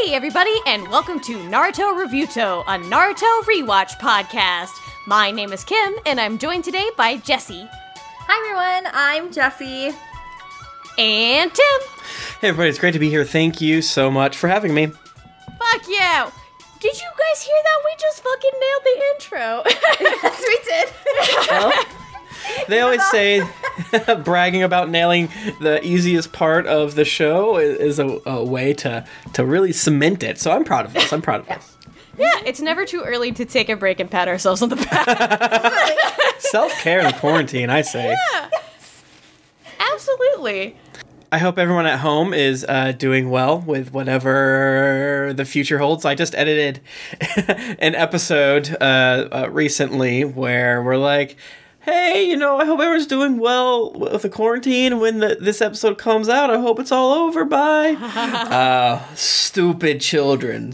Hey everybody, and welcome to Naruto Reviewto, a Naruto rewatch podcast. My name is Kim, and I'm joined today by Jessie. Hi everyone, I'm Jessie. And Tim. Hey everybody, it's great to be here. Thank you so much for having me. Fuck yeah! Did you guys hear that? We just fucking nailed the intro. Yes, we did. Well, they always say bragging about nailing the easiest part of the show is a way to really cement it. So I'm proud of us. Yeah, it's never too early to take a break and pat ourselves on the back. Self-care in quarantine, I say. Yeah. Absolutely. I hope everyone at home is doing well with whatever the future holds. I just edited an episode recently where we're like, hey, I hope everyone's doing well with the quarantine. When this episode comes out, I hope it's all over. Bye. Stupid children.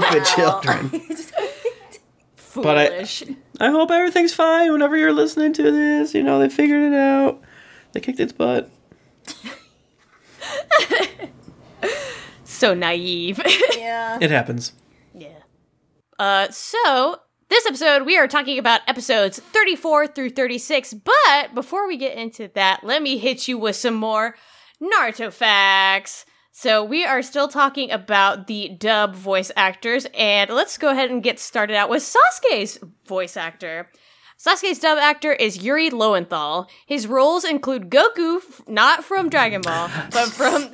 Foolish. But I hope everything's fine whenever you're listening to this. They figured it out. They kicked its butt. So naive. Yeah. It happens. Yeah. So this episode, we are talking about episodes 34 through 36, but before we get into that, let me hit you with some more Naruto facts. So we are still talking about the dub voice actors, and let's go ahead and get started out with Sasuke's voice actor. Sasuke's dub actor is Yuri Lowenthal. His roles include Goku, not from Dragon Ball, but from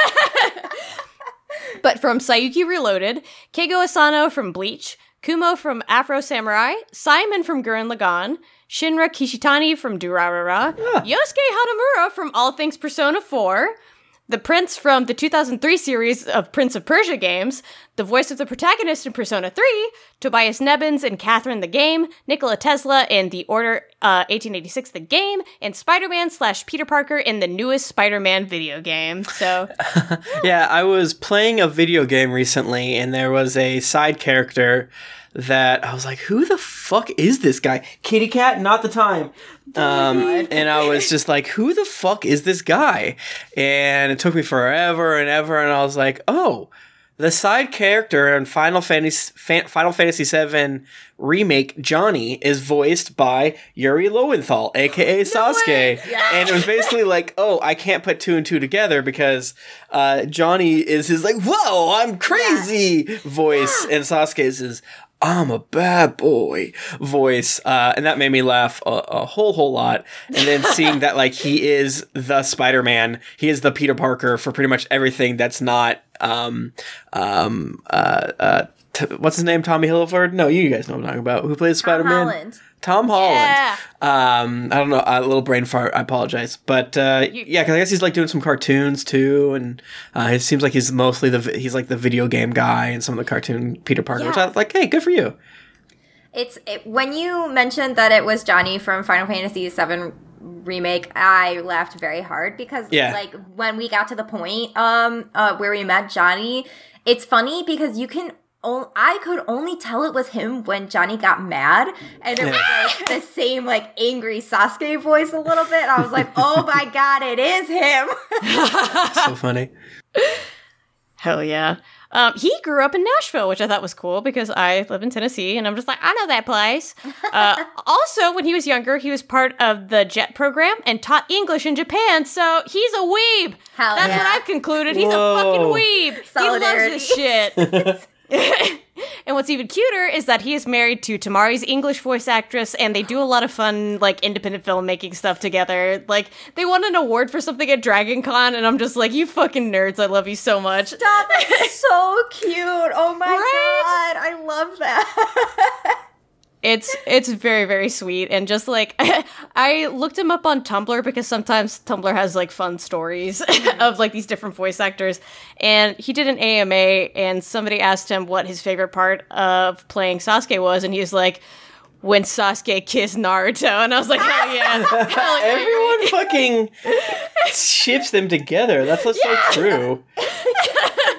Sayuki Reloaded, Keigo Asano from Bleach, Kumo from Afro Samurai, Simon from Gurren Lagann, Shinra Kishitani from Durarara, Yosuke Hanamura from All Things Persona 4, the Prince from the 2003 series of Prince of Persia games, the voice of the protagonist in Persona 3, Tobias Nebbins in Catherine the Game, Nikola Tesla in The Order 1886 the game, and Spider-Man/Peter Parker in the newest Spider-Man video game. So, yeah, I was playing a video game recently, and there was a side character that I was like, who the fuck is this guy? Kitty Cat, not the time. And I was just like, who the fuck is this guy? And it took me forever and ever, and I was like, oh, the side character in Final Fantasy VII Remake, Johnny, is voiced by Yuri Lowenthal, aka Sasuke. Yeah. And it was basically like, oh, I can't put two and two together because Johnny is his like, whoa, I'm crazy voice, and Sasuke is his I'm a bad boy voice, and that made me laugh a whole lot. And then seeing that like he is the Spider-Man, he is the Peter Parker for pretty much everything that's not what's his name? Tommy Hilfiger? No, you guys know what I'm talking about. Who plays Spider-Man? Tom Holland. yeah. I don't know, a little brain fart. I apologize, but yeah, because I guess he's like doing some cartoons too, and it seems like he's mostly he's like the video game guy and some of the cartoon Peter Parker. Which I was like, hey, good for you. When you mentioned that it was Johnny from Final Fantasy VII Remake, I laughed very hard because like when we got to the point where we met Johnny, it's funny because I could only tell it was him when Johnny got mad, and it was like the same like angry Sasuke voice a little bit. I was like, oh my god, it is him. So funny. Hell yeah. He grew up in Nashville, which I thought was cool because I live in Tennessee, and I'm just like, I know that place. Also, when he was younger, he was part of the JET program and taught English in Japan, so he's a weeb. Hell That's what I've concluded. He's a fucking weeb. Solidarity. He loves this shit. And what's even cuter is that he is married to Tamari's English voice actress, and they do a lot of fun, like, independent filmmaking stuff together. Like, they won an award for something at Dragon Con, and I'm just like, you fucking nerds, I love you so much. Stop, it's so cute. Oh my god, I love that. It's very, very sweet, and just like I looked him up on Tumblr because sometimes Tumblr has like fun stories of like these different voice actors, and he did an AMA, and somebody asked him what his favorite part of playing Sasuke was, and he was like, when Sasuke kissed Naruto, and I was like, hell yeah. Hell yeah. Everyone fucking ships them together. That's so true.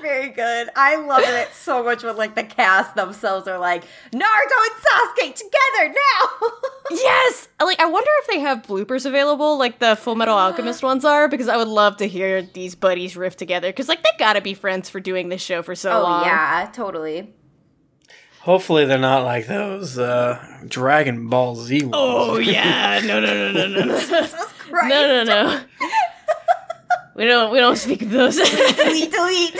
Very good. I love it so much when like the cast themselves are like, Naruto and Sasuke together now. Yes! Like, I wonder if they have bloopers available, like the Full Metal Alchemist ones are, because I would love to hear these buddies riff together, because like they gotta be friends for doing this show for so long. Oh yeah, totally. Hopefully they're not like those Dragon Ball Z ones. Oh yeah, no. Jesus Christ. No. We don't speak of those. Delete.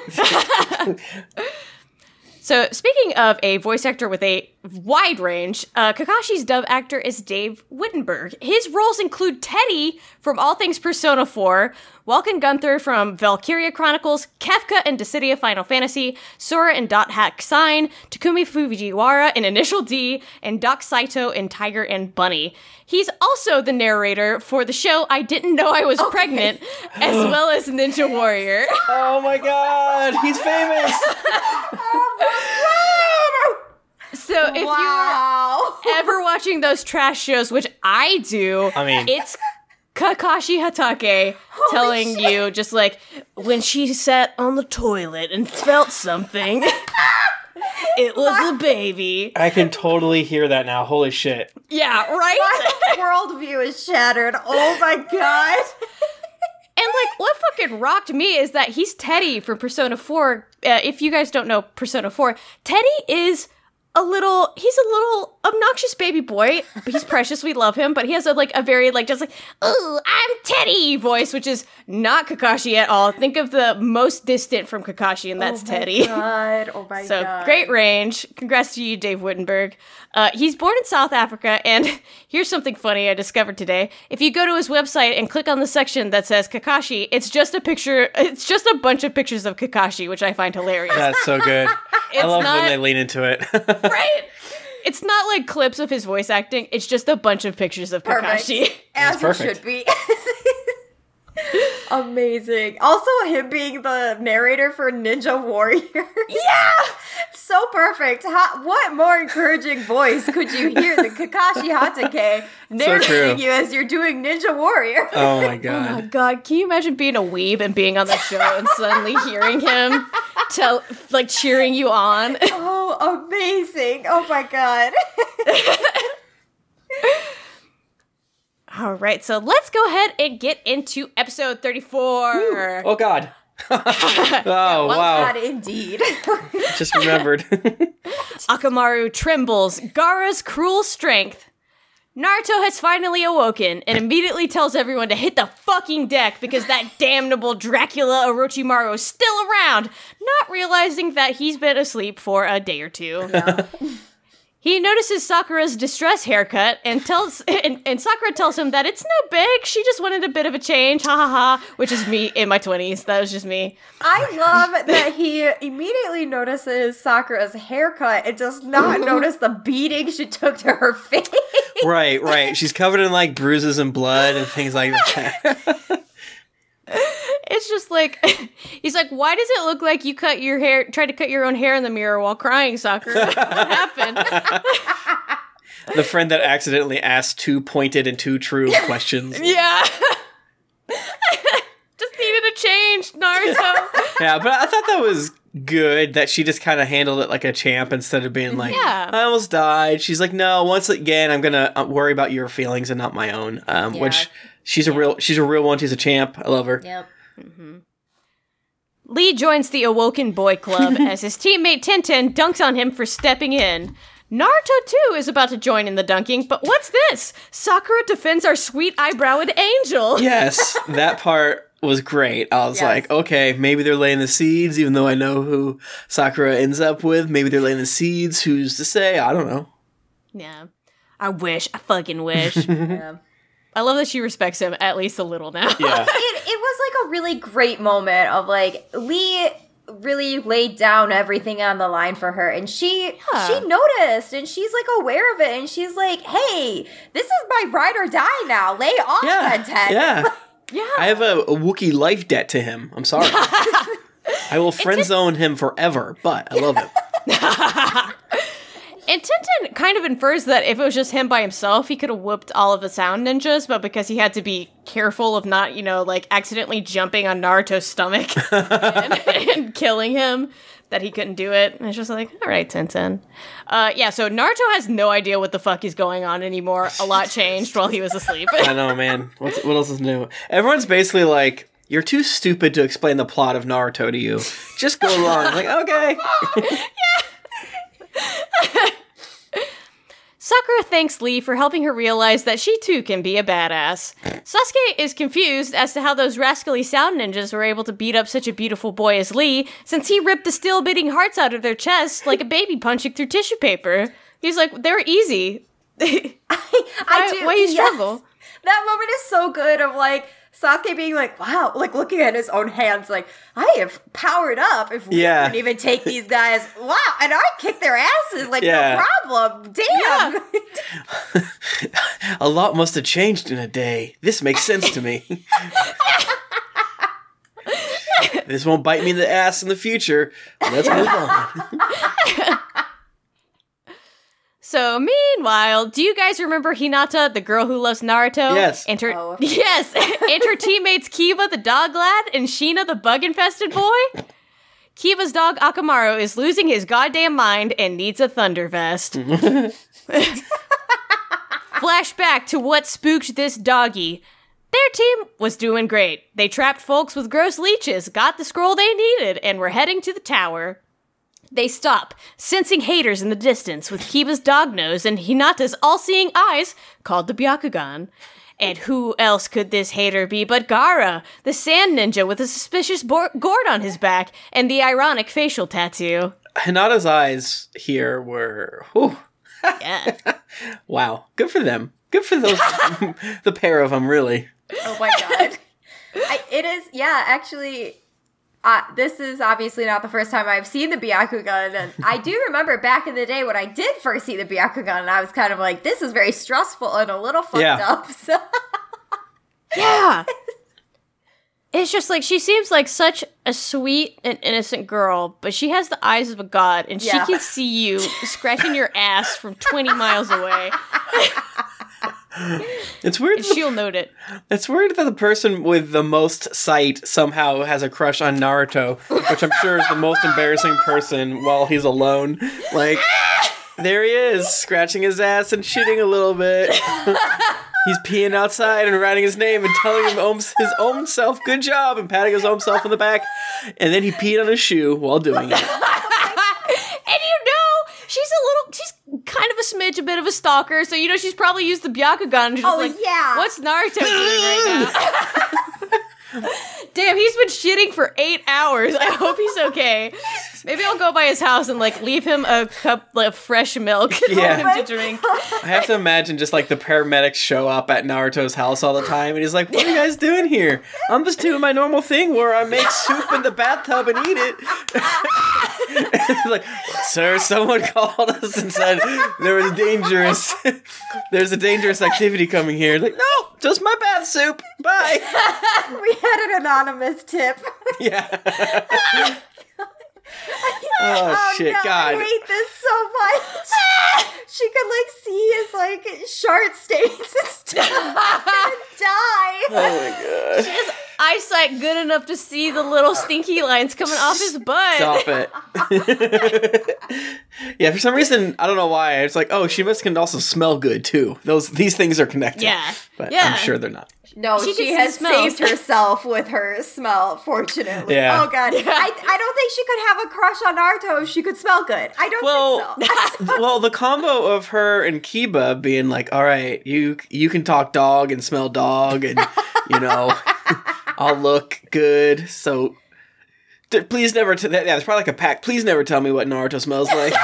So, speaking of a voice actor with a wide range, Kakashi's dub actor is Dave Wittenberg. His roles include Teddy from all things Persona 4, Welkin Gunther from Valkyria Chronicles, Kefka in Dissidia Final Fantasy, Sora in Dot Hack Sign, Takumi Fujiwara in Initial D, and Doc Saito in Tiger and Bunny. He's also the narrator for the show I Didn't Know I Was Pregnant, as well as Ninja Warrior. Oh my god, he's famous! So if you're ever watching those trash shows, which I do, it's Kakashi Hatake telling you just like, when she sat on the toilet and felt something, it was a baby. I can totally hear that now. Holy shit. Yeah, right? My worldview is shattered. Oh my god. And, like, what fucking rocked me is that he's Teddy from Persona 4. If you guys don't know Persona 4, Teddy is he's a little obnoxious baby boy, but he's precious, we love him, but he has a very, just like, ooh, I'm Teddy voice, which is not Kakashi at all. Think of the most distant from Kakashi, and that's Teddy. Oh my god. So, great range. Congrats to you, Dave Wittenberg. He's born in South Africa, and here's something funny I discovered today. If you go to his website and click on the section that says Kakashi, it's just a bunch of pictures of Kakashi, which I find hilarious. That's so good. I love when they lean into it. Right? It's not like clips of his voice acting, it's just a bunch of pictures of Kakashi. As it should be. Amazing. Also, him being the narrator for Ninja Warrior. Yeah! So perfect. What more encouraging voice could you hear than Kakashi Hatake narrating you as you're doing Ninja Warrior? Oh my god. Oh my god. Can you imagine being a weeb and being on the show and suddenly hearing him cheering you on? Oh, amazing. Oh my god. All right, so let's go ahead and get into episode 34. Ooh. Oh god. Oh, wow. God, indeed. Just remembered. Akamaru trembles. Gaara's cruel strength. Naruto has finally awoken and immediately tells everyone to hit the fucking deck because that damnable Dracula Orochimaru is still around, not realizing that he's been asleep for a day or two. Yeah. He notices Sakura's distress haircut and Sakura tells him that it's no big. She just wanted a bit of a change. Ha ha ha. Which is me in my 20s. That was just me. I love that he immediately notices Sakura's haircut and does not notice the beating she took to her face. Right. She's covered in bruises and blood and things like that. It's just he's like, why does it look like you tried to cut your own hair in the mirror while crying, Sakura? What happened? The friend that accidentally asked two pointed and two true questions. Yeah. Just needed a change, Naruto. Yeah, but I thought that was good that she just kind of handled it like a champ instead of being like, I almost died. She's like, no, once again, I'm going to worry about your feelings and not my own. Which she's a real one. She's a champ. I love her. Yep. Mm-hmm. Lee joins the Awoken Boy Club as his teammate Tintin dunks on him for stepping in. Naruto, too, is about to join in the dunking, but what's this? Sakura defends our sweet eyebrowed angel. Yes, that part was great. I was like, okay, maybe they're laying the seeds, even though I know who Sakura ends up with. Maybe they're laying the seeds. Who's to say? I don't know. Yeah. I fucking wish. Yeah. I love that she respects him at least a little now. Yeah. It was a really great moment of Lee really laid down everything on the line for her, and she noticed, and she's aware of it, and she's like, hey, this is my ride or die now. Lay off, Tenten. Yeah. Yeah. I have a Wookiee life debt to him. I'm sorry. I will friend zone him forever, but I love him. And Tenten kind of infers that if it was just him by himself, he could have whooped all of the sound ninjas, but because he had to be careful of not, accidentally jumping on Naruto's stomach and killing him, that he couldn't do it. And it's just like, all right, Tenten. So Naruto has no idea what the fuck is going on anymore. A lot changed while he was asleep. I know, man. What else is new? Everyone's basically like, you're too stupid to explain the plot of Naruto to you. Just go along. Like, okay. Sakura thanks Lee for helping her realize that she too can be a badass. Sasuke is confused as to how those rascally sound ninjas were able to beat up such a beautiful boy as Lee, since he ripped the still beating hearts out of their chests like a baby punching through tissue paper. He's like, they're easy. Why you struggle? Yes. That moment is so good of like Sasuke being like, wow, like looking at his own hands like, I have powered up if we couldn't even take these guys. Wow, and I kick their asses, like no problem. Damn. Yeah. A lot must have changed in a day. This makes sense to me. This won't bite me in the ass in the future. Let's move on. So, meanwhile, do you guys remember Hinata, the girl who loves Naruto? Yes. And her teammates Kiba, the dog lad, and Sheena, the bug-infested boy? Kiba's dog Akamaru is losing his goddamn mind and needs a thunder vest. Flashback to what spooked this doggy. Their team was doing great. They trapped folks with gross leeches, got the scroll they needed, and were heading to the tower. They stop, sensing haters in the distance with Kiba's dog nose and Hinata's all-seeing eyes called the Byakugan. And who else could this hater be but Gaara, the sand ninja with a suspicious gourd on his back and the ironic facial tattoo. Hinata's eyes here were... Whew. Yeah. Wow. Good for them. Good for those, the pair of them, really. Oh my god. It is, actually... this is obviously not the first time I've seen the Byakugan, and I do remember back in the day when I did first see the Byakugan, and I was kind of like, this is very stressful and a little fucked up. So. Yeah. It's just like, she seems like such a sweet and innocent girl, but she has the eyes of a god, and she can see you scratching your ass from 20 miles away. It's weird. She'll note it. It's weird that the person with the most sight somehow has a crush on Naruto, which I'm sure is the most embarrassing person while he's alone. Like, there he is, scratching his ass and shitting a little bit. He's peeing outside and writing his name and telling him his own self, good job, and patting his own self on the back. And then he peed on his shoe while doing it. And she's kind of a bit of a stalker, so she's probably used the Byakugan and she's what's Naruto doing right now? Damn, he's been shitting for 8 hours. I hope he's okay. Maybe I'll go by his house and leave him a cup of fresh milk for him to drink. I have to imagine just the paramedics show up at Naruto's house all the time, and he's like, "What are you guys doing here? I'm just doing my normal thing where I make soup in the bathtub and eat it." It's like, "Sir, someone called us and said there's a dangerous activity coming here." Like, no, just my bath soup. Bye. We had an anonymous tip. Yeah. Oh shit, no, God. I hate this so much. She could see his shart stains and stuff and die. Oh my god. She has eyesight good enough to see the little stinky lines coming off his butt. Stop it. Yeah, for some reason, I don't know why, it's like, oh, she can also smell good too. These things are connected. Yeah. But I'm sure they're not. No, she has saved herself with her smell, fortunately. Yeah. Oh, God. Yeah. I don't think she could have a crush on Naruto if she could smell good. I don't think so. Well, the combo of her and Kiba being like, all right, you can talk dog and smell dog and, I'll look good. So please never... it's probably a pact. Please never tell me what Naruto smells like.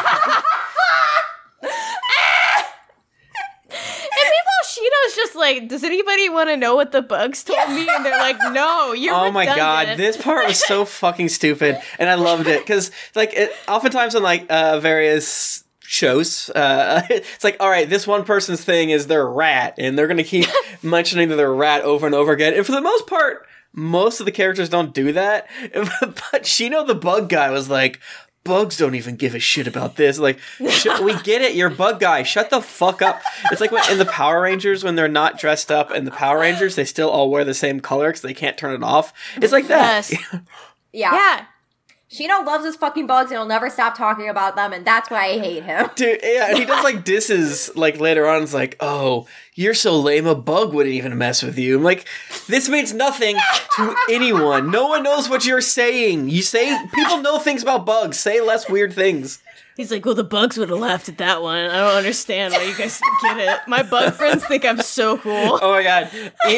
Shino's just like, does anybody want to know what the bugs told me? And they're like, no, you're redundant. Oh my god, this part was so fucking stupid, and I loved it because oftentimes on various shows, it's like, all right, this one person's thing is they're a rat, and they're gonna keep mentioning that they're a rat over and over again, and for the most part, most of the characters don't do that. But Shino the bug guy was like, bugs don't even give a shit about this. Like, we get it, you're a bug guy. Shut the fuck up. It's like when, in the Power Rangers, when they're not dressed up, and the Power Rangers, they still all wear the same color because they can't turn it off. It's like that. Yes. Yeah. Shino loves his fucking bugs and he'll never stop talking about them, and that's why I hate him. Dude, yeah, and he does like disses like later on. It's like, oh, you're so lame, a bug wouldn't even mess with you. I'm like, this means nothing to anyone. No one knows what you're saying. You say, people know things about bugs. Say less weird things. He's like, well, the bugs would have laughed at that one. I don't understand why you guys get it. My bug friends think I'm so cool. Oh my god.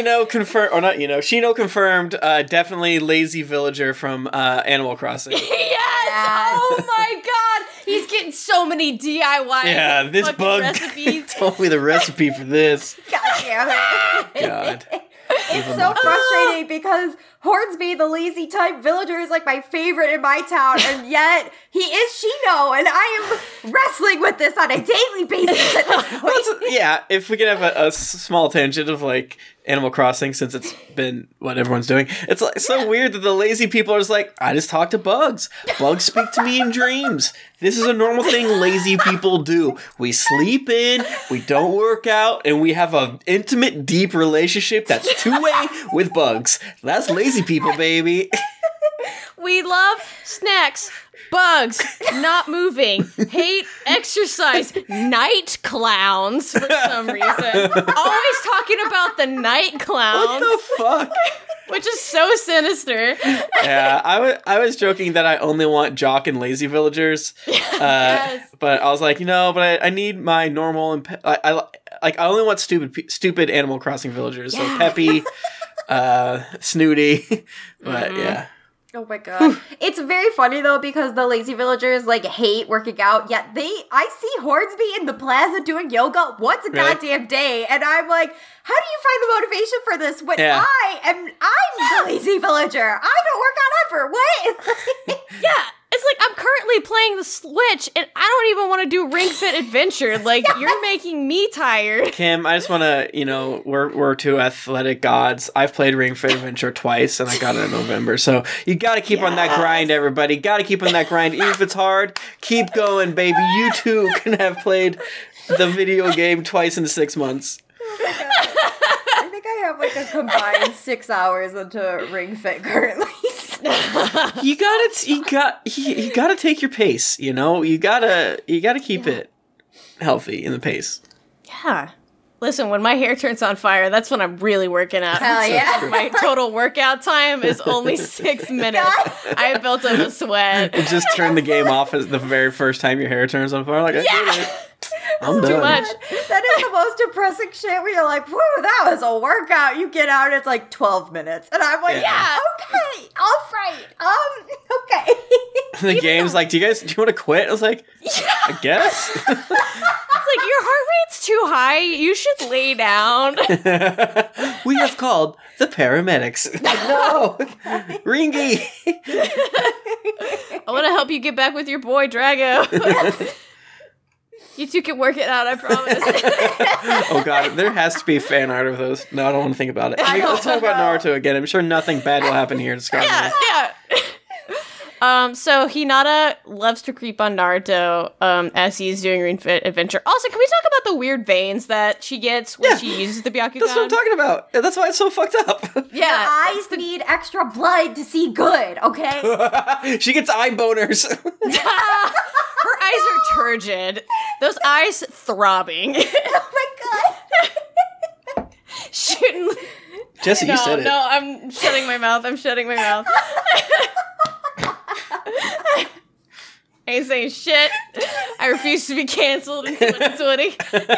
Shino confirmed, definitely lazy villager from Animal Crossing. Yes! Oh my god! He's getting so many DIY this bug recipes. told me the recipe for this. God damn it. God. It's so frustrating because Hornsby, the lazy type villager, is like my favorite in my town, and yet he is Shino, and I am wrestling with this on a daily basis at this point. Yeah, if we could have a small tangent of like Animal Crossing, since it's been what everyone's doing. It's like so weird that the lazy people are just like, I just talk to bugs. Bugs speak to me in dreams. This is a normal thing lazy people do. We sleep in, we don't work out, and we have an intimate, deep relationship that's two-way with bugs. That's lazy people, baby. We love snacks, bugs, not moving, hate exercise, night clowns for some reason. Always talking about the night clowns. What the fuck? Which is so sinister. Yeah, I was joking that I only want jock and lazy villagers. Yes. But I was like, but I need my normal and I only want stupid Animal Crossing villagers. So Peppy, Snooty, but yeah. Oh my god. It's very funny though because the lazy villagers like hate working out, yet I see Hornsby in the plaza doing yoga once a goddamn day, and I'm like, how do you find the motivation for this when I'm the lazy villager? I don't work out ever. What? Yeah. It's like, I'm currently playing the Switch, and I don't even want to do Ring Fit Adventure. Like, you're making me tired. Kim, I just want to, we're two athletic gods. I've played Ring Fit Adventure twice, and I got it in November. So you got to keep on that grind, everybody. Got to keep on that grind. Even if it's hard, keep going, baby. You too can have played the video game twice in 6 months. Oh my God. I think I have like a combined 6 hours into Ring Fit currently. You gotta take your pace, you gotta keep it healthy in the pace. Yeah. Listen, when my hair turns on fire, that's when I'm really working out. Hell yeah. My total workout time is only 6 minutes. I built up a sweat. You just turn the game off as the very first time your hair turns on fire. Like, I did it. I'm done. Too much. That is the most depressing shit where you're like, whoo, that was a workout. You get out, it's like 12 minutes. And I'm like, yeah okay, all right, okay. The game's like, do you want to quit? I was like, I guess. It's like, your heart rate's too high. You should lay down. We have called the paramedics. No. Ringy. I want to help you get back with your boy, Drago. You two can work it out, I promise. Oh god, there has to be fan art of those. No, I don't want to think about it. Let's talk about Naruto again. I'm sure nothing bad will happen here to Scar. Yeah. So Hinata loves to creep on Naruto as he's doing Ring Fit Adventure. Also, can we talk about the weird veins that she gets when she uses the Byakugan? That's what I'm talking about. That's why it's so fucked up. Yeah. Your eyes need extra blood to see good, okay? She gets eye boners. Her eyes are turgid. Those eyes throbbing. Oh my god. Shooting. Jesse, you said it. No, I'm shutting my mouth. I ain't saying shit. I refuse to be canceled in 2020.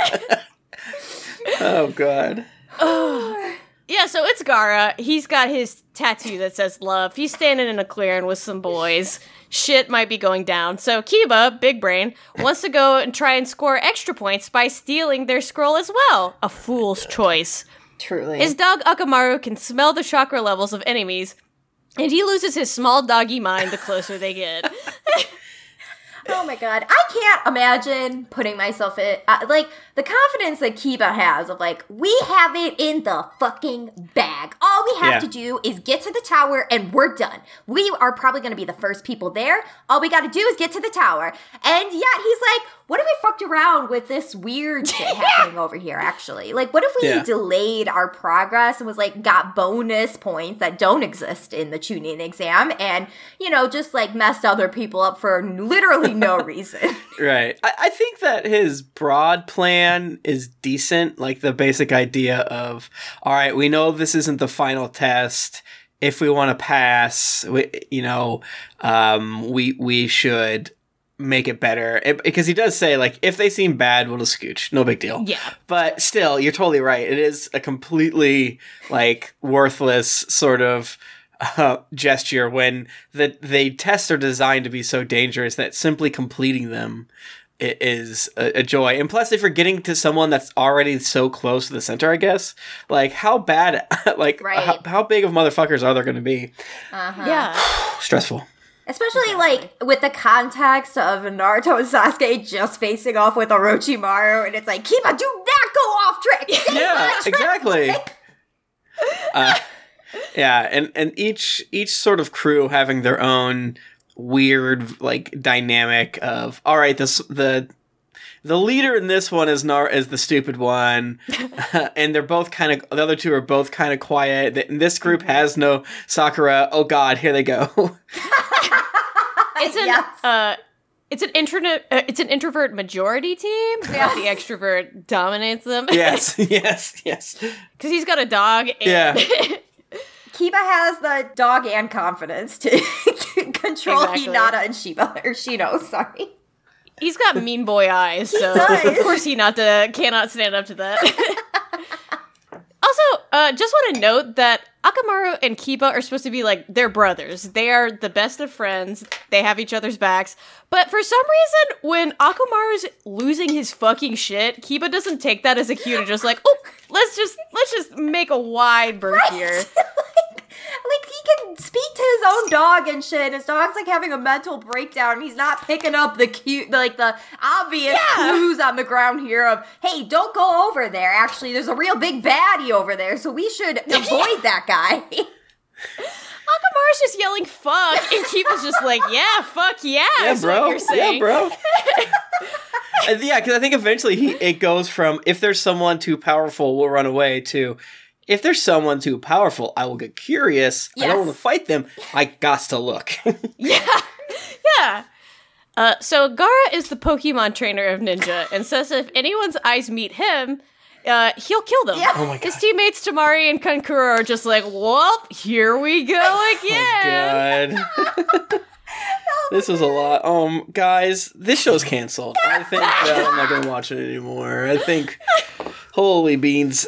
Oh, God. Yeah, so it's Gaara. He's got his tattoo that says love. He's standing in a clearing with some boys. Shit might be going down. So Kiba, big brain, wants to go and try and score extra points by stealing their scroll as well. A fool's choice. Truly. His dog Akamaru can smell the chakra levels of enemies, and he loses his small doggy mind the closer they get. Oh my god. I can't imagine putting myself in, the confidence that Kiba has of we have it in the fucking bag. All all we have to do is get to the tower and we're done. We are probably going to be the first people there. All we got to do is get to the tower. And yet he's like, what if we fucked around with this weird shit happening over here, actually? Like, what if we delayed our progress and was like, got bonus points that don't exist in the Chunin exam and, you know, just like messed other people up for literally no reason. Right. I think that his broad plan is decent. Like the basic idea of, all right, we know this isn't the final test. If we want to pass, we should make it better. Because he does say, like, if they seem bad, we'll just scooch. No big deal. Yeah. But still, you're totally right. It is a completely, like, worthless sort of gesture when the tests are designed to be so dangerous that simply completing them is a joy. And plus, if you're getting to someone that's already so close to the center, I guess, like, how bad, like, how big of motherfuckers are there going to be? Yeah. Stressful. Especially, like, with the context of Naruto and Sasuke just facing off with Orochimaru, and it's like, Kiba, do not go off track! Yeah, exactly. And each sort of crew having their own weird, like, dynamic of, all right, the leader in this one is the stupid one, and they're both the other two are both kind of quiet. And this group has no Sakura. Oh God, here they go. It's an introvert majority team, but the extrovert dominates them. Yes. Because he's got a dog. And Kiba has the dog and confidence to control Hinata and Shino, sorry. He's got mean boy eyes, so of course Hinata cannot stand up to that. Also, just want to note that Akamaru and Kiba are supposed to be, like, they're brothers. They are the best of friends. They have each other's backs. But for some reason, when Akamaru's losing his fucking shit, Kiba doesn't take that as a cue to just like, oh, let's just make a wide berth here. Like, he can speak to his own dog and shit. His dog's, like, having a mental breakdown. And he's not picking up the obvious clues on the ground here of, hey, don't go over there. Actually, there's a real big baddie over there, so we should avoid that guy. Akamaru's just yelling fuck, and Kiba's just like, yeah, fuck yeah, is bro. What you're saying. Yeah, bro. Yeah, because I think eventually it goes from, if there's someone too powerful, we'll run away, to, if there's someone too powerful, I will get curious. Yes. I don't want to fight them. I got to look. Yeah. So Gaara is the Pokemon trainer of Ninja and says if anyone's eyes meet him, he'll kill them. Yeah. Oh my God. His teammates Temari and Kankuro are just like, well, here we go again. Oh God. This was a lot. Guys, this show's canceled. I think that I'm not going to watch it anymore. I think, holy beans.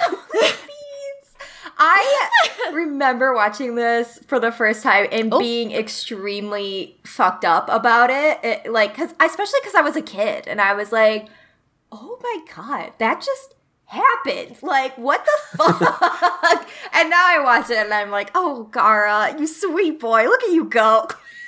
I remember watching this for the first time and being extremely fucked up about it. Especially because I was a kid and I was like, oh my God, that just happened. Like, what the fuck? And now I watch it and I'm like, oh, Gaara, you sweet boy, look at you go.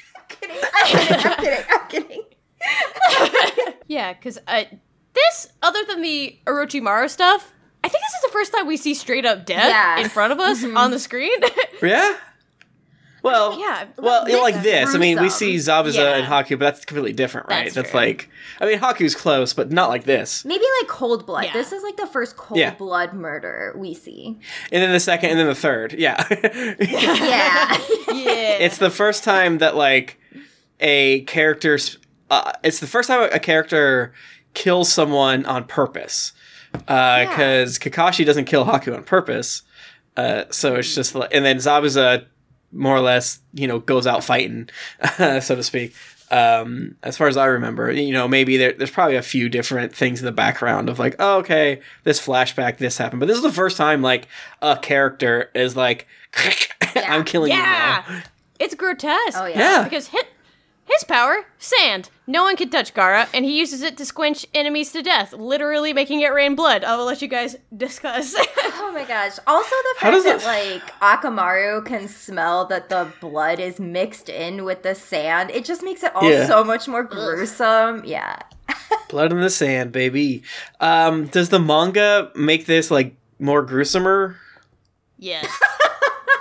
I'm kidding. Yeah, because this, other than the Orochimaru stuff, I think this is the first time we see straight up death in front of us on the screen. Yeah? Well, like this. Gruesome. I mean, we see Zabuza and Haku, but that's completely different, right? That's like, I mean, Haku's close, but not like this. Maybe like cold blood. Yeah. This is like the first cold blood murder we see. And then the second, and then the third. Yeah. Yeah. It's the first time that, like, it's the first time a character kills someone on purpose. Because Kakashi doesn't kill Haku on purpose. So it's just like, and then Zabuza more or less, goes out fighting, so to speak. As far as I remember, maybe there's probably a few different things in the background of like, oh, okay, this flashback, this happened. But this is the first time like a character is like, I'm killing you now. It's grotesque. Oh, yeah. Because his power, sand. No one can touch Gaara, and he uses it to squinch enemies to death, literally making it rain blood. I will let you guys discuss. Oh my gosh. Also the fact that, like, Akamaru can smell that the blood is mixed in with the sand, it just makes it all so much more gruesome. Yeah. Blood in the sand, baby. Does the manga make this, like, more gruesomer? Yes.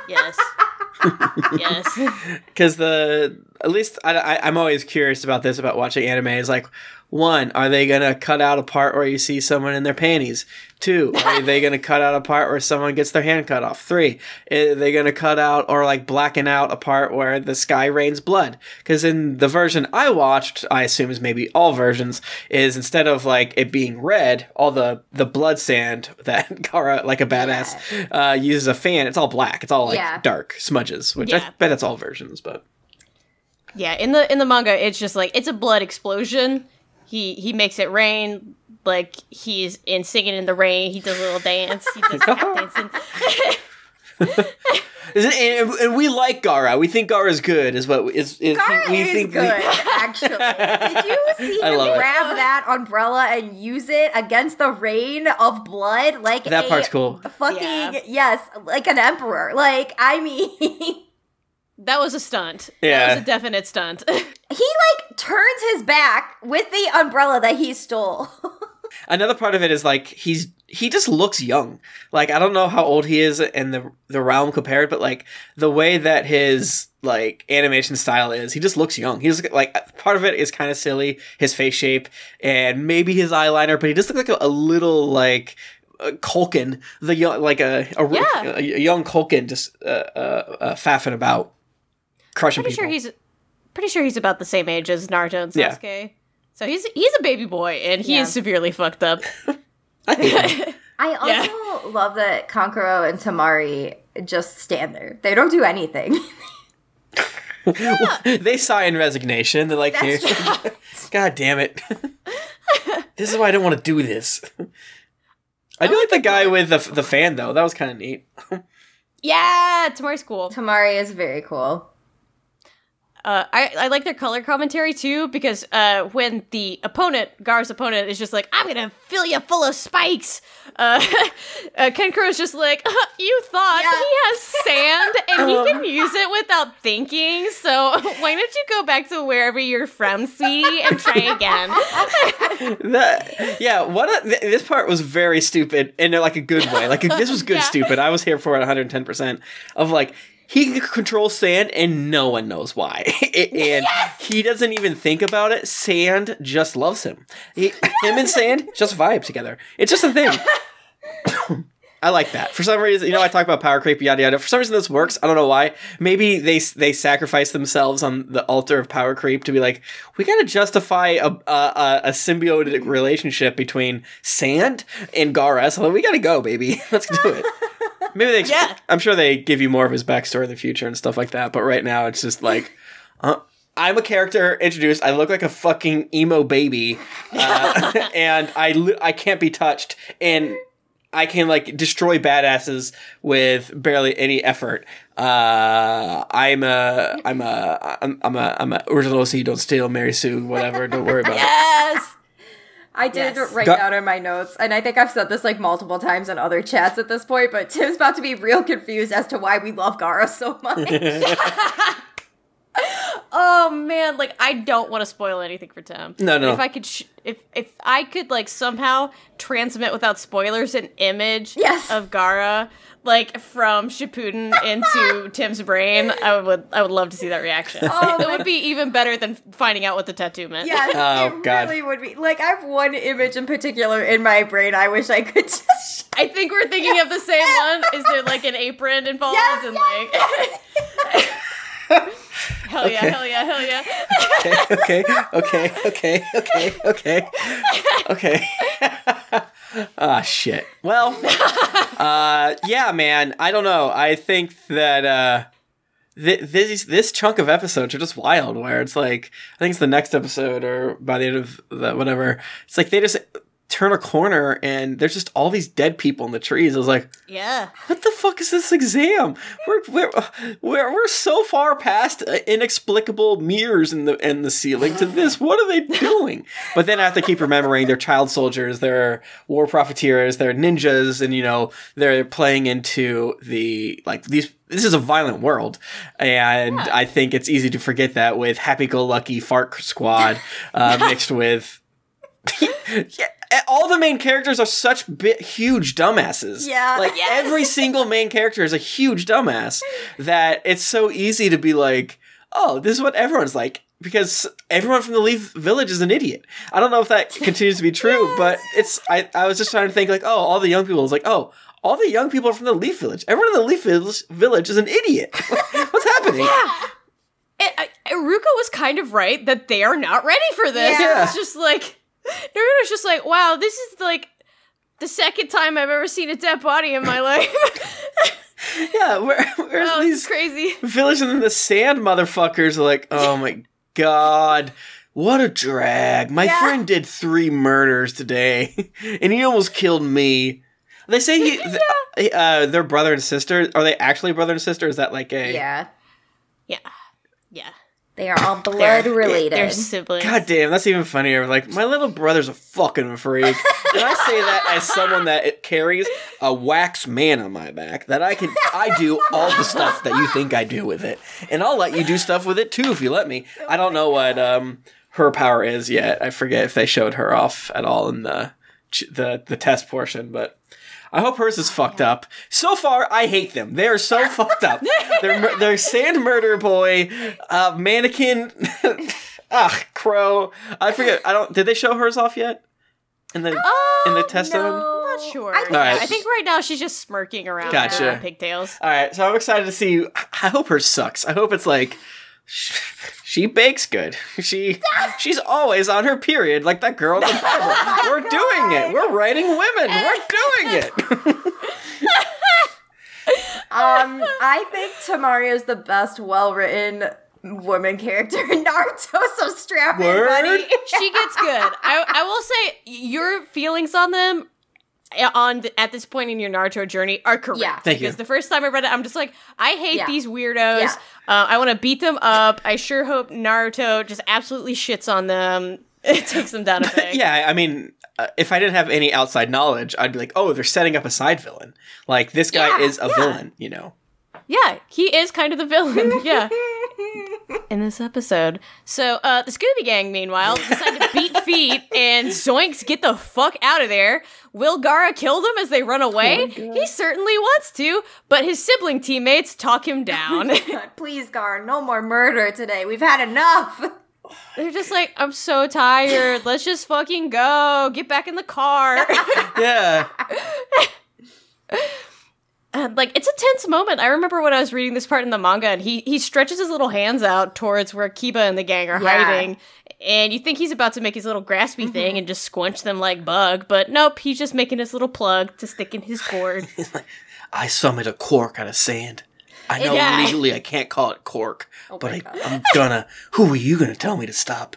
Yes. Yes. Because at least I'm always curious about this, about watching anime, is like, 1, are they going to cut out a part where you see someone in their panties? 2, are they going to cut out a part where someone gets their hand cut off? 3, are they going to cut out or like blacken out a part where the sky rains blood? Because in the version I watched, I assume is maybe all versions, is instead of like it being red, all the blood sand that Gaara, like a badass, uses a fan, it's all black. It's all like dark smudges, which I bet that's all versions, but... Yeah, in the manga, it's just like, it's a blood explosion. He makes it rain, like he's in Singing in the Rain. He does a little dance. He does tap dancing. And we like Gaara. We think Gaara is good. Gaara is good, actually. Did you see him grab that umbrella and use it against the rain of blood? Like that part's cool. Fucking yes, like an emperor. Like, I mean. That was a stunt. Yeah. That was a definite stunt. He, like, turns his back with the umbrella that he stole. Another part of it is, like, he just looks young. Like, I don't know how old he is in the realm compared, but, like, the way that his, like, animation style is, he just looks young. He's, like, part of it is kind of silly, his face shape, and maybe his eyeliner, but he just looks like a little, like... Culkin, the young, like a young Culkin, just faffing about, crushing people. Pretty sure he's about the same age as Naruto and Sasuke. Yeah. So he's a baby boy, and he is severely fucked up. I also love that Kankuro and Temari just stand there. They don't do anything. They sigh in resignation. They're like, here. God damn it. This is why I don't want to do this. I do like the guy with the fan, though. That was kind of neat. Yeah, Temari's cool. Temari is very cool. I like their color commentary, too, because when the Gaara's opponent, is just like, I'm gonna fill you full of spikes, Kenkuro's just like, you thought he has sand and he can use it without thinking, so why don't you go back to wherever you're from, sweetie, and try again. This part was very stupid in like a good way. Like, this was good stupid. I was here for it 110%. Of like, he can control sand, and no one knows why. And he doesn't even think about it. Sand just loves him. Him and sand just vibe together. It's just a thing. I like that. For some reason, I talk about power creep, yada yada. For some reason, this works. I don't know why. Maybe they sacrifice themselves on the altar of power creep to be like, we gotta justify a symbiotic relationship between sand and Gaara. So we gotta go, baby. Let's do it. Maybe I'm sure they give you more of his backstory in the future and stuff like that. But right now, it's just like, I'm a character introduced. I look like a fucking emo baby, and I can't be touched, and I can like destroy badasses with barely any effort. I'm a original. So you don't steal, Mary Sue, whatever. Don't worry about it. Yes. I did write down in my notes, and I think I've said this like multiple times in other chats at this point, but Tim's about to be real confused as to why we love Gaara so much. Oh man, like I don't want to spoil anything for Tim. No. If I could, if I could like somehow transmit without spoilers an image of Gaara, like from Shippuden into Tim's brain, I would love to see that reaction. It would be even better than finding out what the tattoo meant. Yes, God. Really would be. Like I have one image in particular in my brain. I wish I could just. I think we're thinking of the same one. Is there like an apron involved and like? Hell yeah, hell yeah, hell yeah. Okay. Ah, shit. Well, yeah, man. I don't know. I think that this chunk of episodes are just wild. Where it's like, I think it's the next episode or by the end of the whatever. It's like they just turn a corner and there's just all these dead people in the trees. I was like, yeah, what the fuck is this exam? We're so far past inexplicable mirrors in the ceiling to this. What are they doing? But then I have to keep remembering they're child soldiers, they're war profiteers, they're ninjas, and they're playing into the like these. This is a violent world, and I think it's easy to forget that with happy-go-lucky fart squad mixed with Yeah, all the main characters are such huge dumbasses. Yeah. Like, every single main character is a huge dumbass that it's so easy to be like, oh, this is what everyone's like. Because everyone from the Leaf Village is an idiot. I don't know if that continues to be true, but I was just trying to think, like, oh, all the young people is like, oh, all the young people are from the Leaf Village. Everyone in the Leaf Village is an idiot. What's happening? Yeah. Ruka was kind of right that they are not ready for this. Yeah. It's just like, Naruto's just like, wow, this is like the second time I've ever seen a dead body in my life. Yeah, where's these crazy Village, and then the sand motherfuckers are like, oh my god, what a drag. My friend did 3 murders today, and he almost killed me. They say they're brother and sister. Are they actually brother and sister? Is that like a... Yeah. They are all blood related. They're siblings. God damn, that's even funnier. Like, my little brother's a fucking freak. And I say that as someone that carries a wax man on my back, that I do all the stuff that you think I do with it. And I'll let you do stuff with it too if you let me. I don't know what her power is yet. I forget if they showed her off at all in the test portion, but I hope hers is fucked up. So far, I hate them. They are so fucked up. They're Sand Murder Boy, Mannequin, Crow. I forget. Did they show hers off yet? In the test of them? I'm not sure. I think right now she's just smirking around Gotcha. her pigtails. All right, so I'm excited to see. I hope hers sucks. I hope it's like she bakes good. She's always on her period, like that girl in the Bible. We're doing it. We're writing women. We're doing it. I think Tamario's the best well-written woman character in Naruto, so strap in, buddy. She gets good. I will say your feelings on them at this point in your Naruto journey are correct. Yeah. Thank you. Because the first time I read it, I'm just like, I hate these weirdos. Yeah. I want to beat them up. I sure hope Naruto just absolutely shits on them. It takes them down a peg. Yeah, I mean, if I didn't have any outside knowledge, I'd be like, oh, they're setting up a side villain. Like, this guy is a villain, you know? Yeah, he is kind of the villain. Yeah. In this episode. So, the Scooby Gang, meanwhile, decide to beat feet and zoinks, get the fuck out of there. Will Gaara kill them as they run away? He certainly wants to, but his sibling teammates talk him down. Please, Gaara, no more murder today. We've had enough. They're just like, I'm so tired. Let's just fucking go. Get back in the car. Yeah. Like, it's a tense moment. I remember when I was reading this part in the manga, and he stretches his little hands out towards where Kiba and the gang are hiding, and you think he's about to make his little graspy thing and just squinch them like Bug, but nope, he's just making his little plug to stick in his gourd. I summoned a cork out of sand. I know legally I can't call it cork, but I'm gonna. Who are you gonna tell me to stop?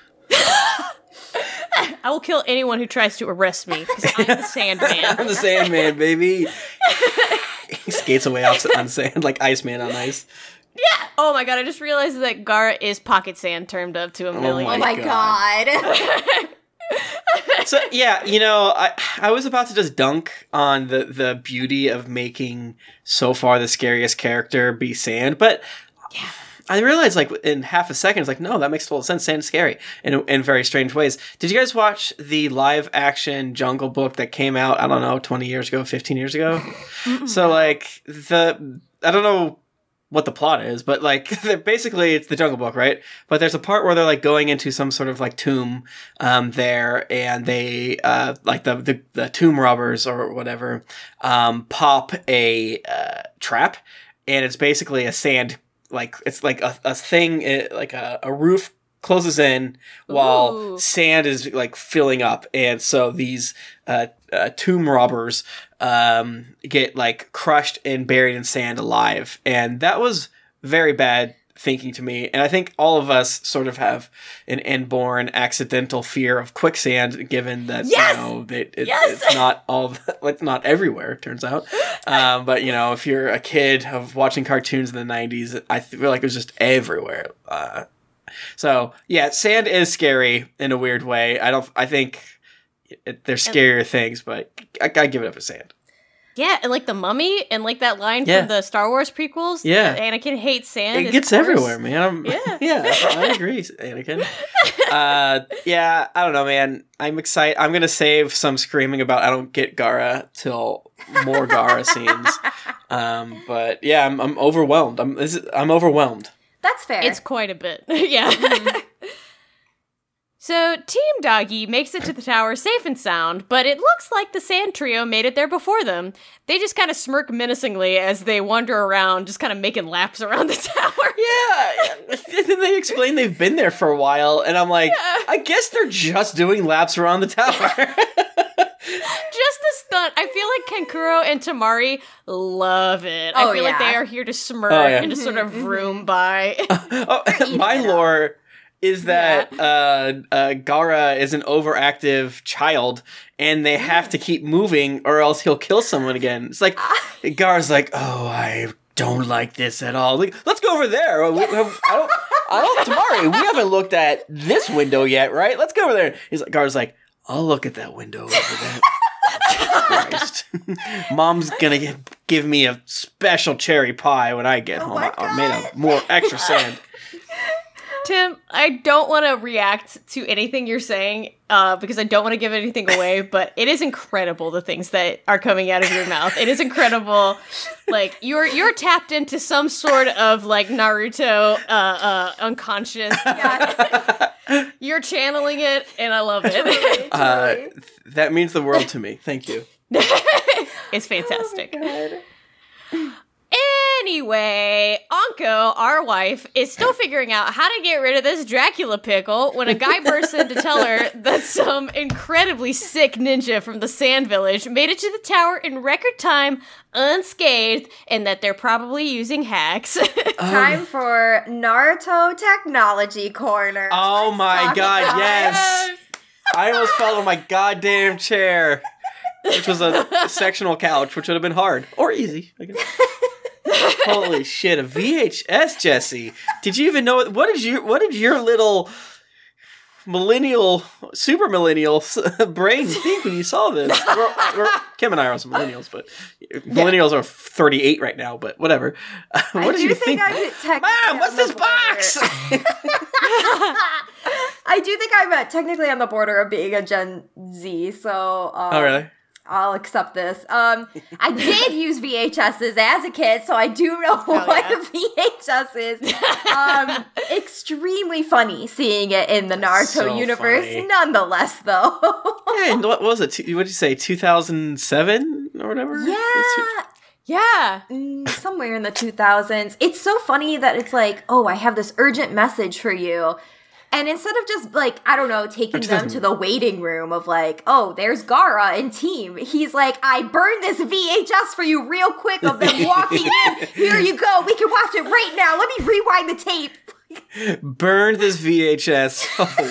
I will kill anyone who tries to arrest me, because I'm the Sandman. I'm the Sandman, baby. He skates away on sand like Iceman on ice. Yeah. Oh my god, I just realized that Gaara is pocket sand turned up to a million. Oh my god. So, yeah, you know, I was about to just dunk on the beauty of making so far the scariest character be Sand, but I realized, like, in half a second, it's like, no, that makes total sense. Sand's scary in very strange ways. Did you guys watch the live-action Jungle Book that came out, I don't know, 20 years ago, 15 years ago? So, like, I don't know what the plot is, but, like, basically it's the Jungle Book, right? But there's a part where they're, like, going into some sort of, like, tomb there, and they, like, the tomb robbers or whatever, pop a trap, and it's basically a sand, like, it's like a thing, like a roof closes in while sand is, like, filling up, and so these tomb robbers get, like, crushed and buried in sand alive, and that was very bad thinking to me, and I think all of us sort of have an inborn accidental fear of quicksand, given that you know it's not it's not everywhere, it turns out. But you know, if you're a kid of watching cartoons in the 90s, I feel like it was just everywhere. So yeah, sand is scary in a weird way. I think there's scarier things, but I gotta give it up to sand. Yeah, and like the Mummy, and like that line from the Star Wars prequels. Yeah, Anakin hates sand. It gets everywhere, man. I agree, Anakin. Yeah, I don't know, man. I'm excited. I'm gonna save some screaming about I don't get Gara till more Gara scenes. But yeah, I'm overwhelmed. I'm overwhelmed. That's fair. It's quite a bit. Yeah. So, Team Doggy makes it to the tower safe and sound, but it looks like the Sand Trio made it there before them. They just kind of smirk menacingly as they wander around, just kind of making laps around the tower. Yeah. And then they explain they've been there for a while, and I'm like, I guess they're just doing laps around the tower. Just a stunt. I feel like Kankuro and Tamari love it. I feel like they are here to smirk and just sort of vroom by. My lore is that Gara is an overactive child, and they have to keep moving, or else he'll kill someone again. It's like Gara's like, oh, I don't like this at all. Like, let's go over there. Tamari, we haven't looked at this window yet, right? Let's go over there. Gara's like, I'll look at that window over there. Christ. Mom's gonna give me a special cherry pie when I get home. I made of more extra sand. Tim, I don't want to react to anything you're saying because I don't want to give anything away, but it is incredible the things that are coming out of your mouth. It is incredible. Like, you're tapped into some sort of, like, Naruto unconscious. Yes. You're channeling it, and I love it. That means the world to me. Thank you. It's fantastic. Oh Anyway, Anko, our wife, is still figuring out how to get rid of this Dracula pickle when a guy bursts in to tell her that some incredibly sick ninja from the Sand Village made it to the tower in record time, unscathed, and that they're probably using hacks. Time for Naruto Technology Corner. Oh my god, yes! I almost fell on my goddamn chair, which was a sectional couch, which would have been hard. Or easy, I guess. Holy shit, a VHS, Jesse. Did you even know it? What did your little super millennial brain think when you saw this? Kim and I are some millennials, but millennials are 38 right now, but whatever. What did you think? Mom, what's this box? I do think I'm technically on the border of being a Gen Z, so... oh, really? I'll accept this. I did use VHSs as a kid, so I do know what a VHS is. Extremely funny seeing it in the Naruto universe, nonetheless, though. Yeah, and what was it? What did you say, 2007 or whatever? Yeah. Somewhere in the 2000s. It's so funny that it's like, oh, I have this urgent message for you. And instead of just, like, I don't know, taking them to the waiting room of, like, oh, there's Gara and team, he's like, I burned this VHS for you real quick of them walking in. Here you go. We can watch it right now. Let me rewind the tape. Burned this VHS.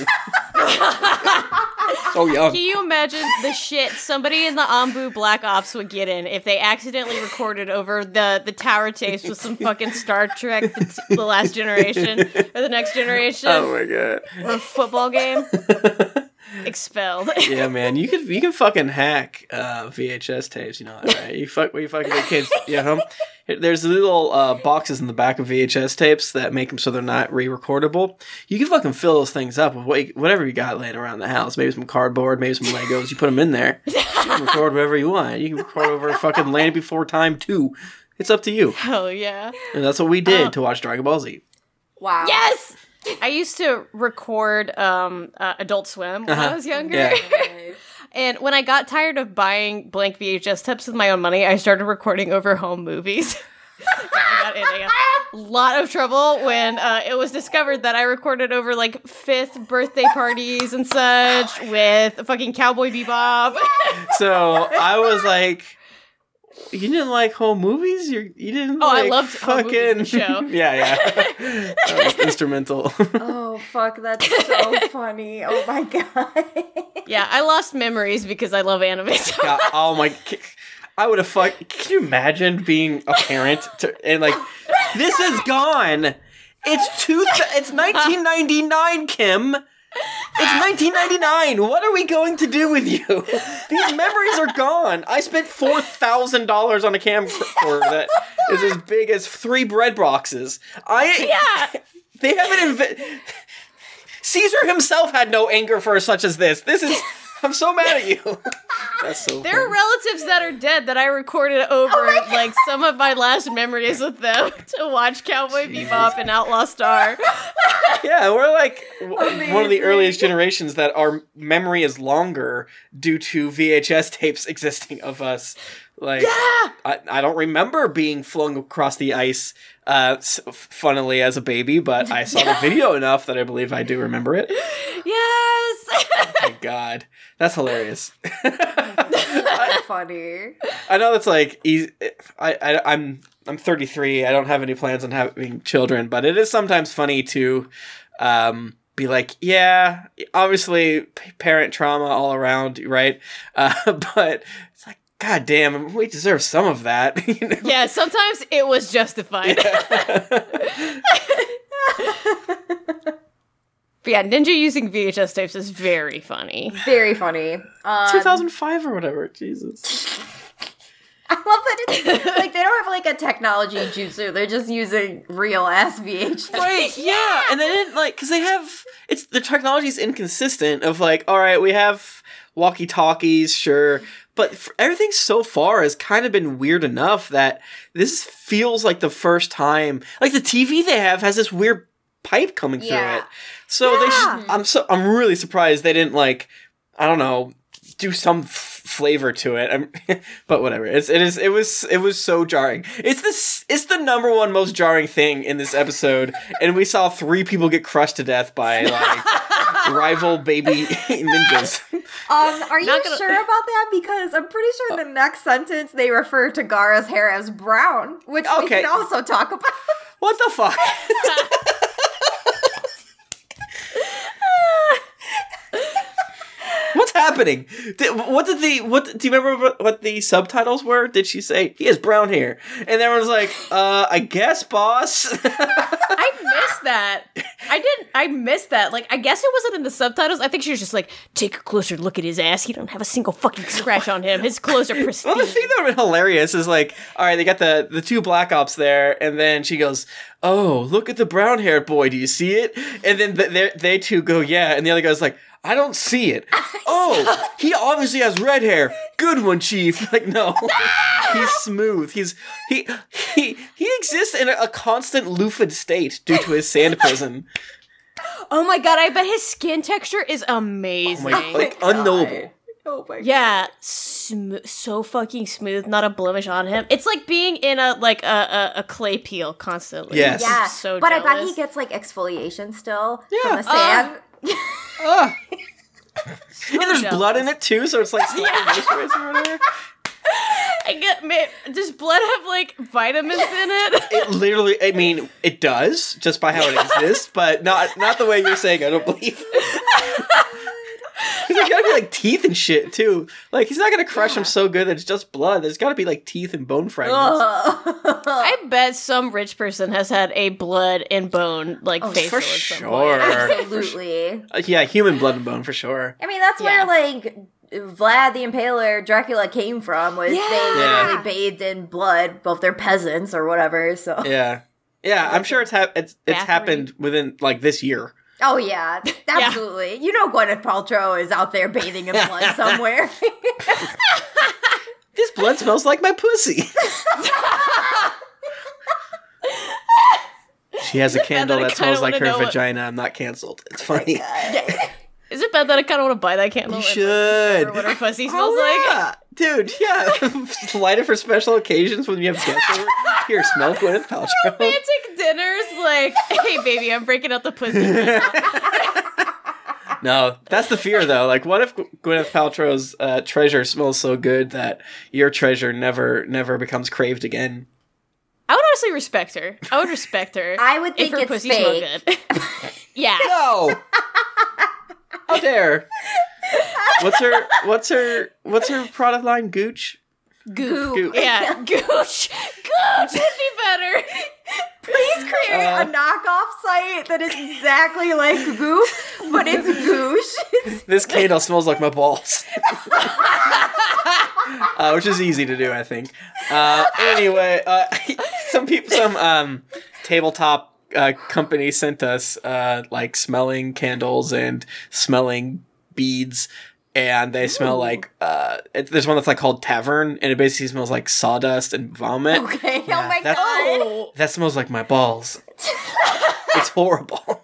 So young. Can you imagine the shit somebody in the Ambu Black Ops would get in if they accidentally recorded over the tower tapes with some fucking Star Trek, the Last Generation, or the Next Generation? Oh my god. Or a football game? Expelled. Yeah, man, you can fucking hack VHS tapes, you know that, right? You fucking get kids. Yeah, there's little boxes in the back of VHS tapes that make them so they're not re-recordable. You can fucking fill those things up with whatever you got laying around the house. Maybe some cardboard, maybe some Legos. You put them in there. You can record whatever you want. You can record over fucking Land Before Time 2. It's up to you. Hell yeah. And that's what we did to watch Dragon Ball Z. Wow. Yes! I used to record Adult Swim when I was younger. Yeah. And when I got tired of buying blank VHS tapes with my own money, I started recording over home movies. I got in a lot of trouble when it was discovered that I recorded over, like, 5th birthday parties and such with fucking Cowboy Bebop. So I was like... You didn't like home movies? You didn't like I loved fucking... home movies, the show. Yeah. That was instrumental. Oh, fuck, that's so funny. Oh, my God. Yeah, I lost memories because I love anime so much. Oh, my... I would have fucked... Can you imagine being a parent and, like, this is gone. It's 1999, Kim. It's 1999. What are we going to do with you? These memories are gone. I spent $4,000 on a camcorder that is as big as 3 bread boxes. They haven't Caesar himself had no anger for such as this. I'm so mad at you. That's so There are relatives that are dead that I recorded over, like, some of my last memories with them to watch Cowboy Bebop and Outlaw Star. Yeah, we're like one of the earliest generations that our memory is longer due to VHS tapes existing of us. Like, I don't remember being flung across the ice, funnily, as a baby, but I saw the video enough that I believe I do remember it. Yes! Oh my god. That's hilarious. That's funny. I know that's like easy. I'm 33. I don't have any plans on having children, but it is sometimes funny to be like, yeah, obviously parent trauma all around, right? But it's like, god damn, we deserve some of that. You know? Yeah, sometimes it was justified. Yeah. But yeah, Ninja using VHS tapes is very funny. Very funny. 2005 or whatever. Jesus. I love that it's like they don't have like a technology jutsu. They're just using real ass VHS. Right, yeah. And they didn't like, because the technology's inconsistent of like, all right, we have walkie-talkies, sure. But everything so far has kind of been weird enough that this feels like the first time. Like the TV they have has this weird pipe coming through it. So I'm really surprised they didn't like, I don't know, do some flavor to it. But whatever. It was so jarring. It's the number one most jarring thing in this episode, and we saw 3 people get crushed to death by like rival baby ninjas. Are you sure about that? Because I'm pretty sure the next sentence they refer to Gaara's hair as brown, which we can also talk about. What the fuck? What's happening? Do you remember what the subtitles were? Did she say, he has brown hair? And everyone's like, I guess, boss. I missed that. I missed that. Like, I guess it wasn't in the subtitles. I think she was just like, take a closer look at his ass. He don't have a single fucking scratch on him. His clothes are pristine. Well, the thing that would have been hilarious is like, all right, they got the 2 Black Ops there, and then she goes, oh, look at the brown-haired boy. Do you see it? And then they 2 go, yeah. And the other guy's like, I don't see it. Oh, he obviously has red hair. Good one, Chief. Like, no. He's smooth. He exists in a constant loofed state due to his sand prison. Oh my god, I bet his skin texture is amazing. Unknowable. Oh my god. Yeah, so fucking smooth, not a blemish on him. It's like being in a clay peel constantly. Yes. Yeah, so but jealous. I bet he gets like exfoliation still from the sand. And there's blood in it too, so it's like moisturizer or whatever. Does blood have like vitamins in it? It literally, I mean, it does just by how it exists, but not the way you're saying. I don't believe. There's gotta be like teeth and shit too. Like he's not gonna crush him so good that it's just blood. There's gotta be like teeth and bone fragments. I bet some rich person has had a blood and bone facial for at some sure. point. Absolutely. Yeah, human blood and bone for sure. I mean, that's where like Vlad the Impaler, Dracula came from. Was they literally bathed in blood, both they're peasants or whatever. So yeah, I'm sure it's happened within like this year. Oh yeah, absolutely. You know Gwyneth Paltrow is out there bathing in blood somewhere. This blood smells like my pussy. She has a candle that smells like her vagina. I'm not canceled. It's funny. Is it bad that I kind of want to buy that candle? You should. What her pussy smells like? Dude, yeah. Light it for special occasions when you have guests over. Here, smell Gwyneth Paltrow. Romantic dinners, like, hey, baby, I'm breaking out the pussy. No, that's the fear, though. Like, what if Gwyneth Paltrow's treasure smells so good that your treasure never becomes craved again? I would honestly respect her. I would respect her. I would think if her it's pussy fake. smelled good. Yeah. No. How dare? What's her product line? Gooch? Goop. Yeah. Gooch would be better. Please create a knockoff site that is exactly like Goof, but it's Goosh. This candle smells like my balls. Which is easy to do, I think. Anyway, some tabletop company sent us like smelling candles and smelling beads. And they smell like, there's one that's like called Tavern, and it basically smells like sawdust and vomit. Okay, yeah, oh my god. That smells like my balls. It's horrible.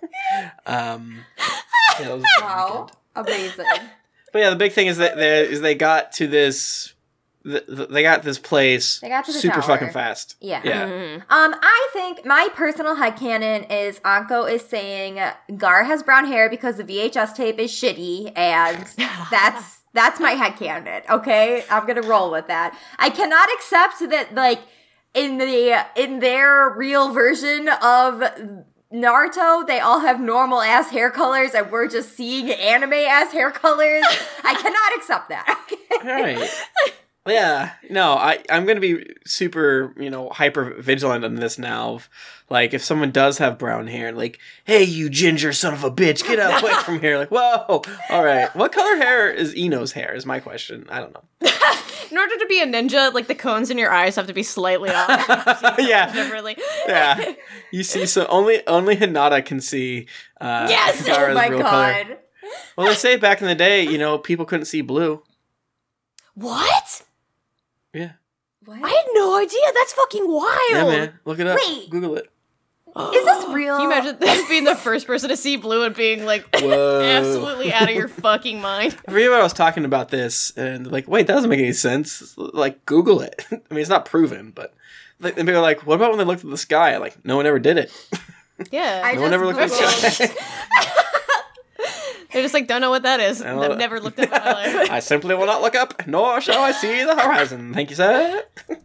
Wow, amazing. But yeah, the big thing is that they got to this, they got this place super tower. fucking fast. Yeah. Mm-hmm. I think my personal headcanon is Anko is saying Gar has brown hair because the VHS tape is shitty, and that's my headcanon, okay? I'm gonna roll with that. I cannot accept that, like, in their real version of Naruto, they all have normal ass hair colors and we're just seeing anime ass hair colors. I cannot accept that, okay? All right. Yeah, no, I'm going to be super, hyper vigilant on this now. Like, if someone does have brown hair, like, hey, you ginger son of a bitch, get out away from here. Like, whoa, all right. What color hair is Ino's hair is my question. I don't know. In order to be a ninja, like, the cones in your eyes have to be slightly off. Yeah. Differently. Yeah. You see, so only Hinata can see yes! Gaara's Oh my real god. color. Well, they say back in the day, people couldn't see blue. What? Yeah. What? I had no idea. That's fucking wild. Yeah, man. Look it up. Wait. Google it. Is this real? Can you imagine this being the first person to see blue and being like Whoa. absolutely out of your fucking mind? I forget what I was talking about this, and like, wait, that doesn't make any sense. Like, Google it. I mean, it's not proven, but and people are like, what about when they looked at the sky? Like, no one ever did it. Yeah. No one ever looked at the sky. They're just like, don't know what that is. I've never looked up in my life. I simply will not look up, nor shall I see the horizon. Thank you, sir.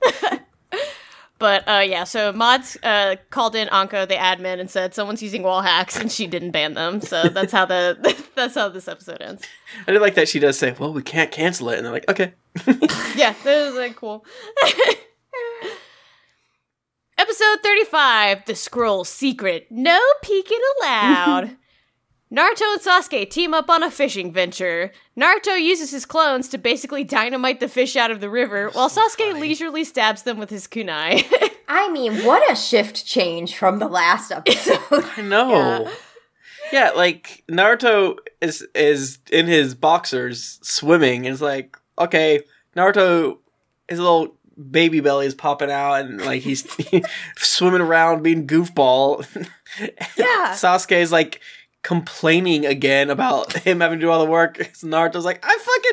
But yeah, so Mods called in Anko, the admin, and said someone's using wall hacks, and she didn't ban them. So that's how that's how this episode ends. I did like that she does say, well, we can't cancel it. And they're like, okay. Yeah, that was like cool. Episode 35, The Scroll Secret. No peeking allowed. Naruto and Sasuke team up on a fishing venture. Naruto uses his clones to basically dynamite the fish out of the river, while Sasuke leisurely stabs them with his kunai. I mean, what a shift change from the last episode. I know. Yeah, like, Naruto is in his boxers swimming, and it's like, okay, Naruto, his little baby belly is popping out, and like he's swimming around being goofball. Yeah. Sasuke's like complaining again about him having to do all the work. Naruto's like,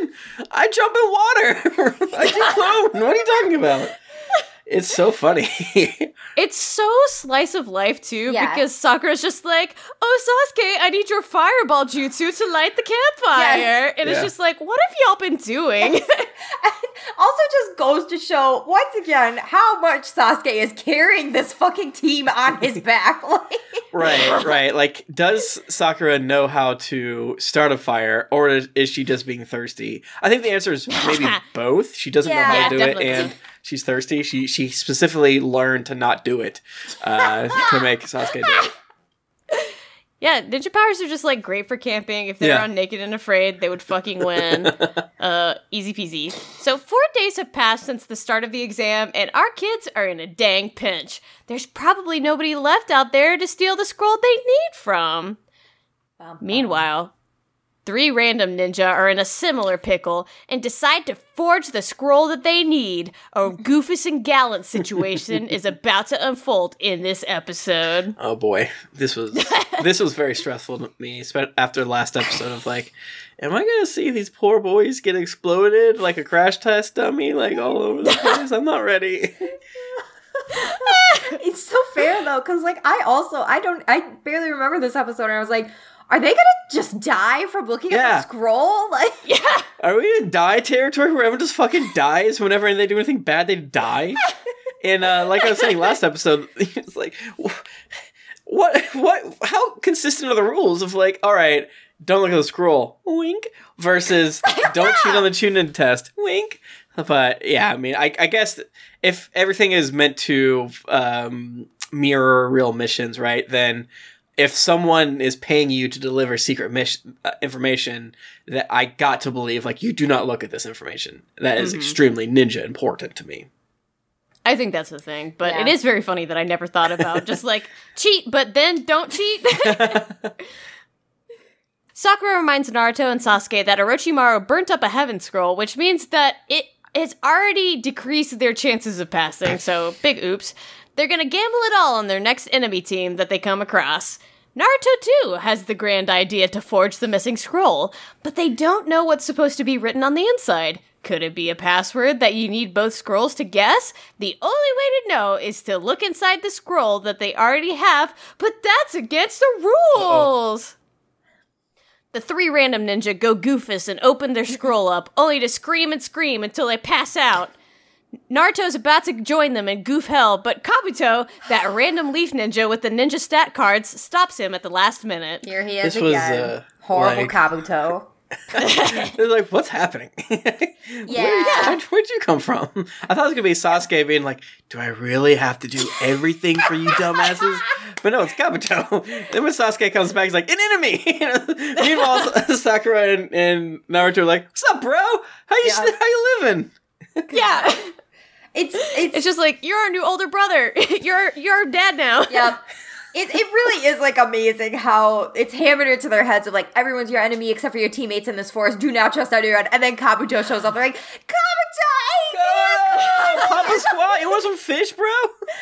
I jump in water. I do clone. What are you talking about? It's so funny. It's so slice of life, too, Yeah. because Sakura's just like, oh, Sasuke, I need your fireball jutsu to light the campfire. Yes. And it's Yeah. just like, what have y'all been doing? Also just goes to show, once again, how much Sasuke is carrying this fucking team on his back. Like, Right. Like, does Sakura know how to start a fire, or is she just being thirsty? I think the answer is maybe both. She doesn't know how to do definitely. it, and she's thirsty. She specifically learned to not do it to make Sasuke do it. Yeah, ninja powers are just, like, great for camping. If they're on Naked and Afraid, they would fucking win. Easy peasy. So 4 days have passed since the start of the exam, and our kids are in a dang pinch. There's probably nobody left out there to steal the scroll they need from. Meanwhile, 3 random ninja are in a similar pickle and decide to forge the scroll that they need. A Goofus and Gallant situation is about to unfold in this episode. Oh boy, this was very stressful to me, after the last episode of like, am I gonna see these poor boys get exploded like a crash test dummy, like all over the place? I'm not ready. it's so fair though, because like I barely remember this episode, and I was like, are they gonna just die from looking at the scroll? Like, Yeah. Are we in die territory where everyone just fucking dies whenever they do anything bad? They die. And like I was saying last episode, it's like, what? How consistent are the rules of like, all right, don't look at the scroll, wink, versus don't cheat on the Chunin test, wink. But yeah, I mean, I guess if everything is meant to mirror real missions, right, then if someone is paying you to deliver secret information, that I got to believe, like, you do not look at this information. That is extremely ninja important to me. I think that's the thing, but it is very funny that I never thought about just like, cheat, but then don't cheat. Sakura reminds Naruto and Sasuke that Orochimaru burnt up a heaven scroll, which means that it has already decreased their chances of passing, so big oops. They're gonna gamble it all on their next enemy team that they come across. Naruto, too, has the grand idea to forge the missing scroll, but they don't know what's supposed to be written on the inside. Could it be a password that you need both scrolls to guess? The only way to know is to look inside the scroll that they already have, but that's against the rules! The 3 random ninja go goofus and open their scroll up, only to scream and scream until they pass out. Naruto's about to join them in goof hell, but Kabuto, that random leaf ninja with the ninja stat cards, stops him at the last minute. Here he is again. Horrible Kabuto. They're like, what's happening? Where'd you come from? I thought it was gonna be Sasuke being like, do I really have to do everything for you dumbasses? But no, it's Kabuto. Then when Sasuke comes back, he's like, an enemy! Meanwhile, Sakura and Naruto are like, what's up, bro? How you living? Yeah. It's just like, you're our new older brother. You're our dad now. Yep. It really is, like, amazing how it's hammered into their heads of, like, everyone's your enemy except for your teammates in this forest. Do not trust anyone. And then Kabuto shows up. They're like, Kabuto! Papa Squat, you want some fish, bro?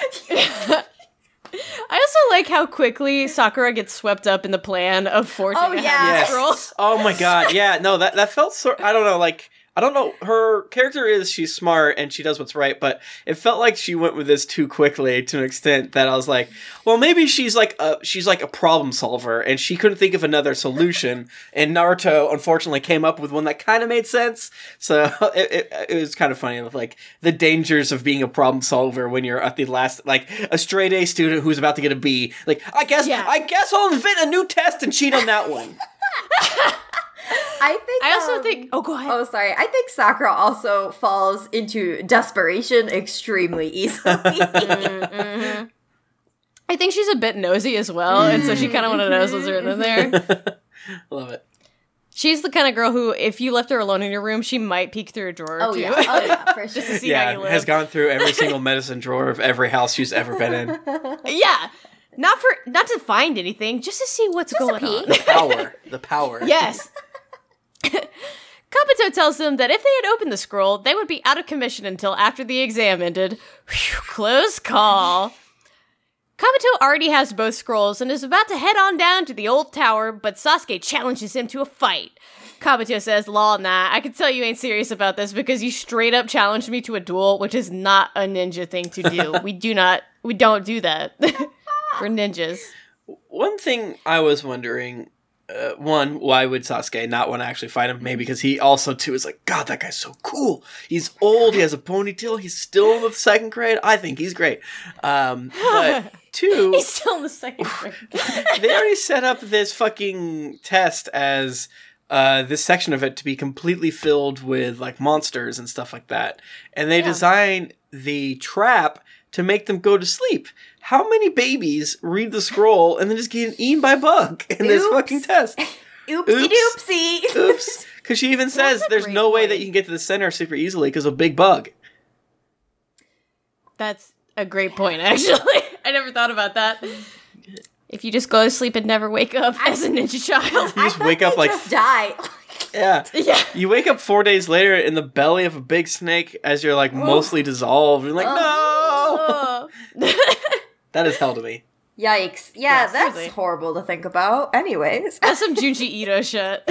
I also like how quickly Sakura gets swept up in the plan of forging a heaven scroll. Oh my god, yeah. No, that felt I don't know, like... I don't know, her character she's smart and she does what's right, but it felt like she went with this too quickly to an extent that I was like, well, maybe she's like a problem solver and she couldn't think of another solution, and Naruto unfortunately came up with one that kind of made sense. So it was kind of funny, like the dangers of being a problem solver when you're at the last, like a straight A student who's about to get a B. Like, I guess I'll invent a new test and cheat on that one. I also think... Oh, go ahead. Oh, sorry. I think Sakura also falls into desperation extremely easily. Mm-hmm. I think she's a bit nosy as well, and so she kind of want to know what's written in there. Love it. She's the kind of girl who, if you left her alone in your room, she might peek through a drawer or two. Yeah, for sure. Just to see how you live. Has gone through every single medicine drawer of every house she's ever been in. Yeah. Not to find anything, just to see what's going on. The power. Yes. Kabuto tells them that if they had opened the scroll, they would be out of commission until after the exam ended. Whew, close call. Kabuto already has both scrolls and is about to head on down to the old tower, but Sasuke challenges him to a fight. Kabuto says, lol, nah, I can tell you ain't serious about this because you straight up challenged me to a duel, which is not a ninja thing to do. We don't do that. We're ninjas. One thing I was wondering... why would Sasuke not want to actually fight him? Maybe because he also, too, is like, God, that guy's so cool. He's old, he has a ponytail, he's still in the 2nd grade. I think he's great. But, 2... He's still in the 2nd grade. They already set up this fucking test as this section of it to be completely filled with, like, monsters and stuff like that. And they design the trap to make them go to sleep. How many babies read the scroll and then just get eaten by a bug in this fucking test? Oopsie-doopsie. Oops. Because she even says there's no way that you can get to the center super easily because of a big bug. That's a great point, actually. I never thought about that. If you just go to sleep and never wake up as a ninja child. You just wake up like... just die. Yeah. You wake up 4 days later in the belly of a big snake as you're like mostly dissolved. You're like, no! That is hell to me. Yikes. Yeah, that's seriously horrible to think about. Anyways. That's some Junji Ito shit.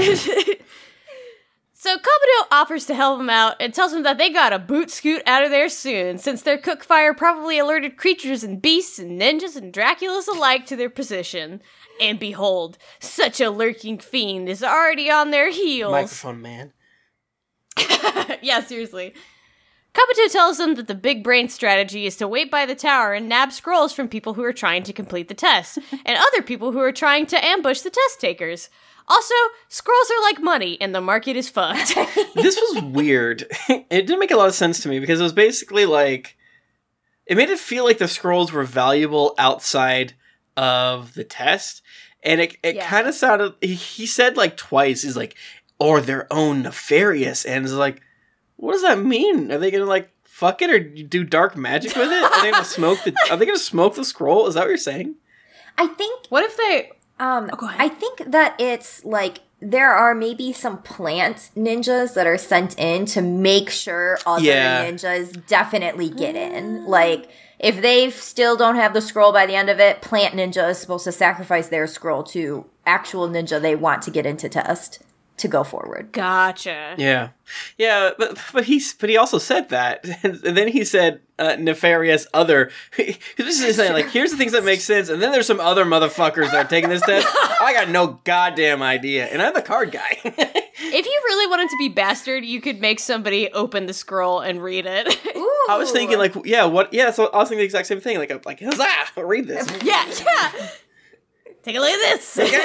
So Kabuto offers to help him out and tells him that they gotta boot scoot out of there soon, since their cook fire probably alerted creatures and beasts and ninjas and Draculas alike to their position. And behold, such a lurking fiend is already on their heels. Microphone man. Yeah, seriously. Kabuto tells them that the big brain strategy is to wait by the tower and nab scrolls from people who are trying to complete the test, and other people who are trying to ambush the test takers. Also, scrolls are like money, and the market is fucked. This was weird. It didn't make a lot of sense to me, because it was basically like... it made it feel like the scrolls were valuable outside of the test. And it kind of sounded, he said like twice, he's like, or their own nefarious. And it's like, what does that mean? Are they going to like fuck it or do dark magic with it? Are they going to smoke the scroll? Is that what you're saying? I think. What if they? Go ahead. I think that it's like there are maybe some plant ninjas that are sent in to make sure other ninjas definitely get in. Like, if they still don't have the scroll by the end of it, plant ninja is supposed to sacrifice their scroll to actual ninja they want to get into test to go forward. Gotcha. Yeah. Yeah, but he also said that. And then he said nefarious other. He's just saying, like, here's the things that make sense, and then there's some other motherfuckers that are taking this test. I got no goddamn idea. And I'm the card guy. If you really wanted to be bastard, you could make somebody open the scroll and read it. Ooh. I was thinking, like, so I was thinking the exact same thing. Like, huzzah, read this. Yeah. Take a look at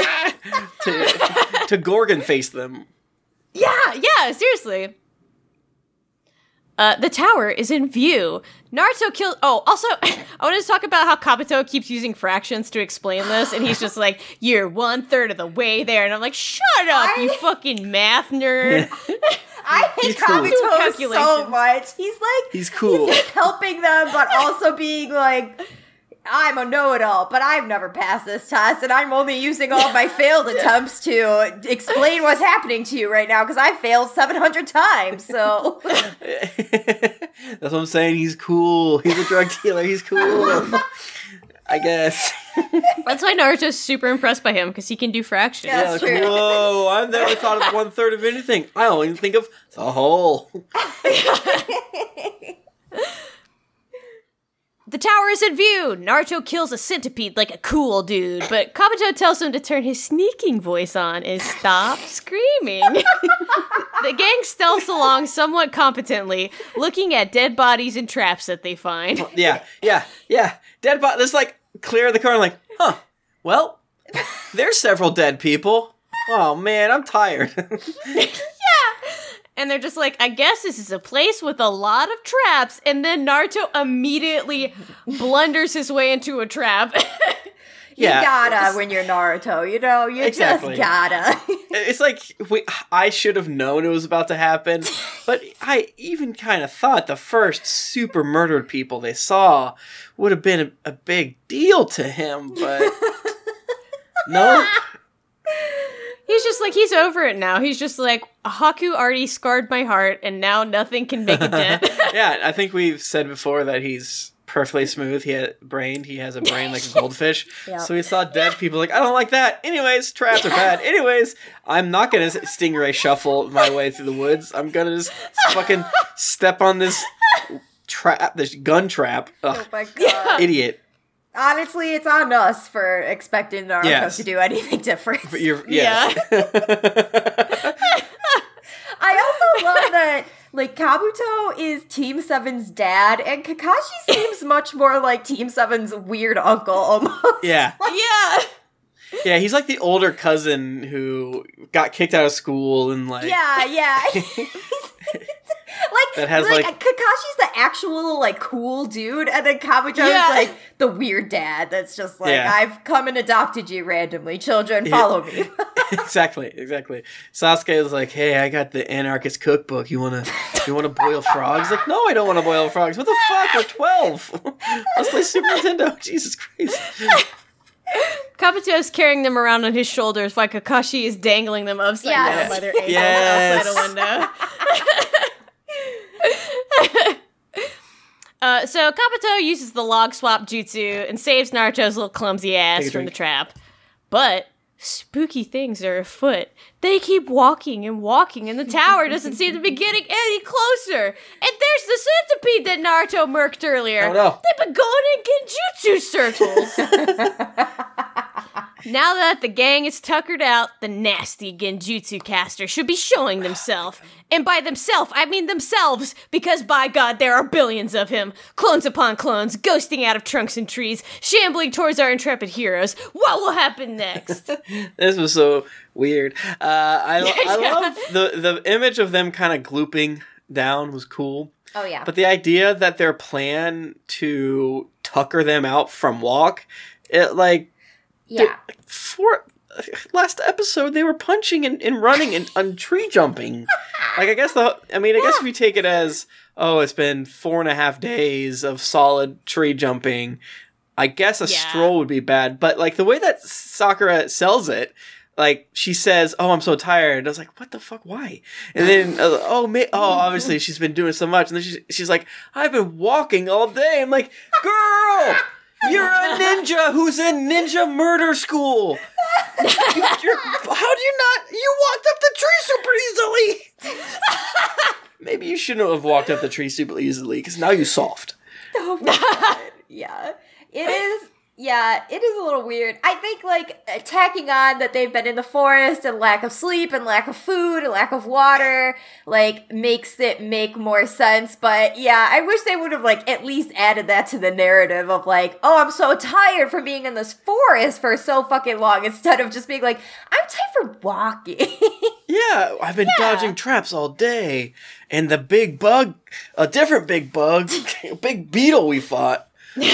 this. to Gorgon face them. Yeah, seriously. The tower is in view. Naruto killed... Oh, also, I wanted to talk about how Kabuto keeps using fractions to explain this, and he's just like, you're 1/3 of the way there, and I'm like, shut up, you fucking math nerd. I hate Kabuto so much. He's cool. He's like helping them, but also being like... I'm a know-it-all, but I've never passed this test, and I'm only using all my failed attempts to explain what's happening to you right now, because I failed 700 times, so... That's what I'm saying, he's cool. He's a drug dealer, he's cool. I guess. That's why Naruto's super impressed by him, because he can do fractions. Yeah, that's true. Whoa, I've never thought of 1/3 of anything. I only think of the whole. The tower is in view! Naruto kills a centipede like a cool dude, but Kabuto tells him to turn his sneaking voice on and stop screaming. The gang stealths along somewhat competently, looking at dead bodies and traps that they find. Yeah. Dead body. There's like, clear the car and like, well, there's several dead people. Oh man, I'm tired. Yeah. And they're just like, I guess this is a place with a lot of traps. And then Naruto immediately blunders his way into a trap. You gotta when you're Naruto, you know? You just gotta. It's like, I should have known it was about to happen. But I even kind of thought the first super murdered people they saw would have been a big deal to him. But nope. He's just like, he's over it now. He's just like, Haku already scarred my heart, and now nothing can make it dead. Yeah, I think we've said before that he's perfectly smooth. He has a brain like a goldfish. Yep. So he saw dead people like, I don't like that. Anyways, traps are bad. Anyways, I'm not going to stingray shuffle my way through the woods. I'm going to just fucking step on this trap, this gun trap. Ugh, oh my god. Idiot. Honestly, it's on us for expecting Naruto to do anything different. But yes. I also love that, like, Kabuto is Team 7's dad, and Kakashi seems much more like Team 7's weird uncle, almost. Yeah. Yeah. Yeah, he's like the older cousin who got kicked out of school and like... Yeah. That has like Kakashi's the actual like cool dude, and then Kabuto's like the weird dad that's just like, I've come and adopted you randomly, children, follow me. Exactly. Sasuke is like, hey, I got the anarchist cookbook. You wanna boil frogs? Like, no, I don't want to boil frogs. What the fuck? We're 12. Let's play Super Nintendo. Jesus Christ. Kabuto is carrying them around on his shoulders while Kakashi is dangling them upside down by their ankles outside a window. So Kabuto uses the log swap jutsu and saves Naruto's little clumsy ass from the trap. But spooky things are afoot. They keep walking and walking, and the tower doesn't seem to be getting any closer. And there's the centipede that Naruto murked earlier. Oh, no. They've been going in genjutsu circles. Now that the gang is tuckered out, the nasty genjutsu caster should be showing themselves. And by themselves, I mean themselves, because by God, there are billions of him. Clones upon clones, ghosting out of trunks and trees, shambling towards our intrepid heroes. What will happen next? This was so weird. I love the image of them kind of glooping down was cool. Oh, yeah. But the idea that their plan to tucker them out from walk, it like... Yeah. Last episode, they were punching and running and tree jumping. Like, I guess if you take it as, oh, it's been 4.5 days of solid tree jumping, I guess a stroll would be bad. But, like, the way that Sakura sells it, like, she says, oh, I'm so tired. I was like, what the fuck? Why? And then, obviously she's been doing so much. And then she's like, I've been walking all day. I'm like, girl, you're a ninja who's in ninja murder school. How do you not? You walked up the tree super easily. Maybe you shouldn't have walked up the tree super easily, because now you're soft. Oh my god. Yeah. It is. Yeah, it is a little weird. I think, like, tacking on that they've been in the forest and lack of sleep and lack of food and lack of water, like, makes it make more sense. But, yeah, I wish they would have, like, at least added that to the narrative of, like, oh, I'm so tired from being in this forest for so fucking long, instead of just being like, I'm tired for walking. Yeah, I've been dodging traps all day. And the big bug, a different big bug, a big beetle we fought.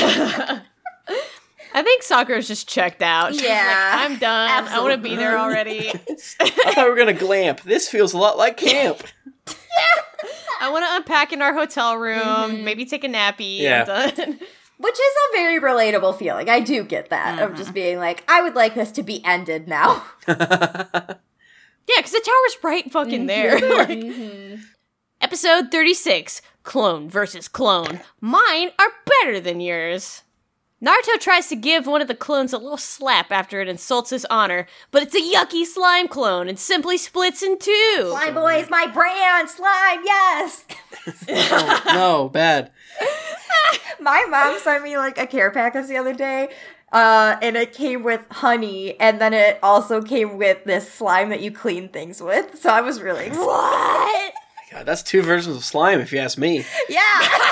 I think Sakura's just checked out. She's like, I'm done. Absolutely. I want to be there already. I thought we were going to glamp. This feels a lot like camp. I want to unpack in our hotel room, maybe take a nappy. Yeah. I'm done. Which is a very relatable feeling. I do get that, of just being like, I would like this to be ended now. Yeah, because the tower's right fucking there. Episode 36, Clone versus Clone. Mine are better than yours. Naruto tries to give one of the clones a little slap after it insults his honor, but it's a yucky slime clone and simply splits in two. Slime Boys, my brand! Slime, yes! No, bad. My mom sent me, like, a care package the other day, and it came with honey, and then it also came with this slime that you clean things with, so I was really excited. What? God, that's 2 versions of slime, if you ask me. Yeah!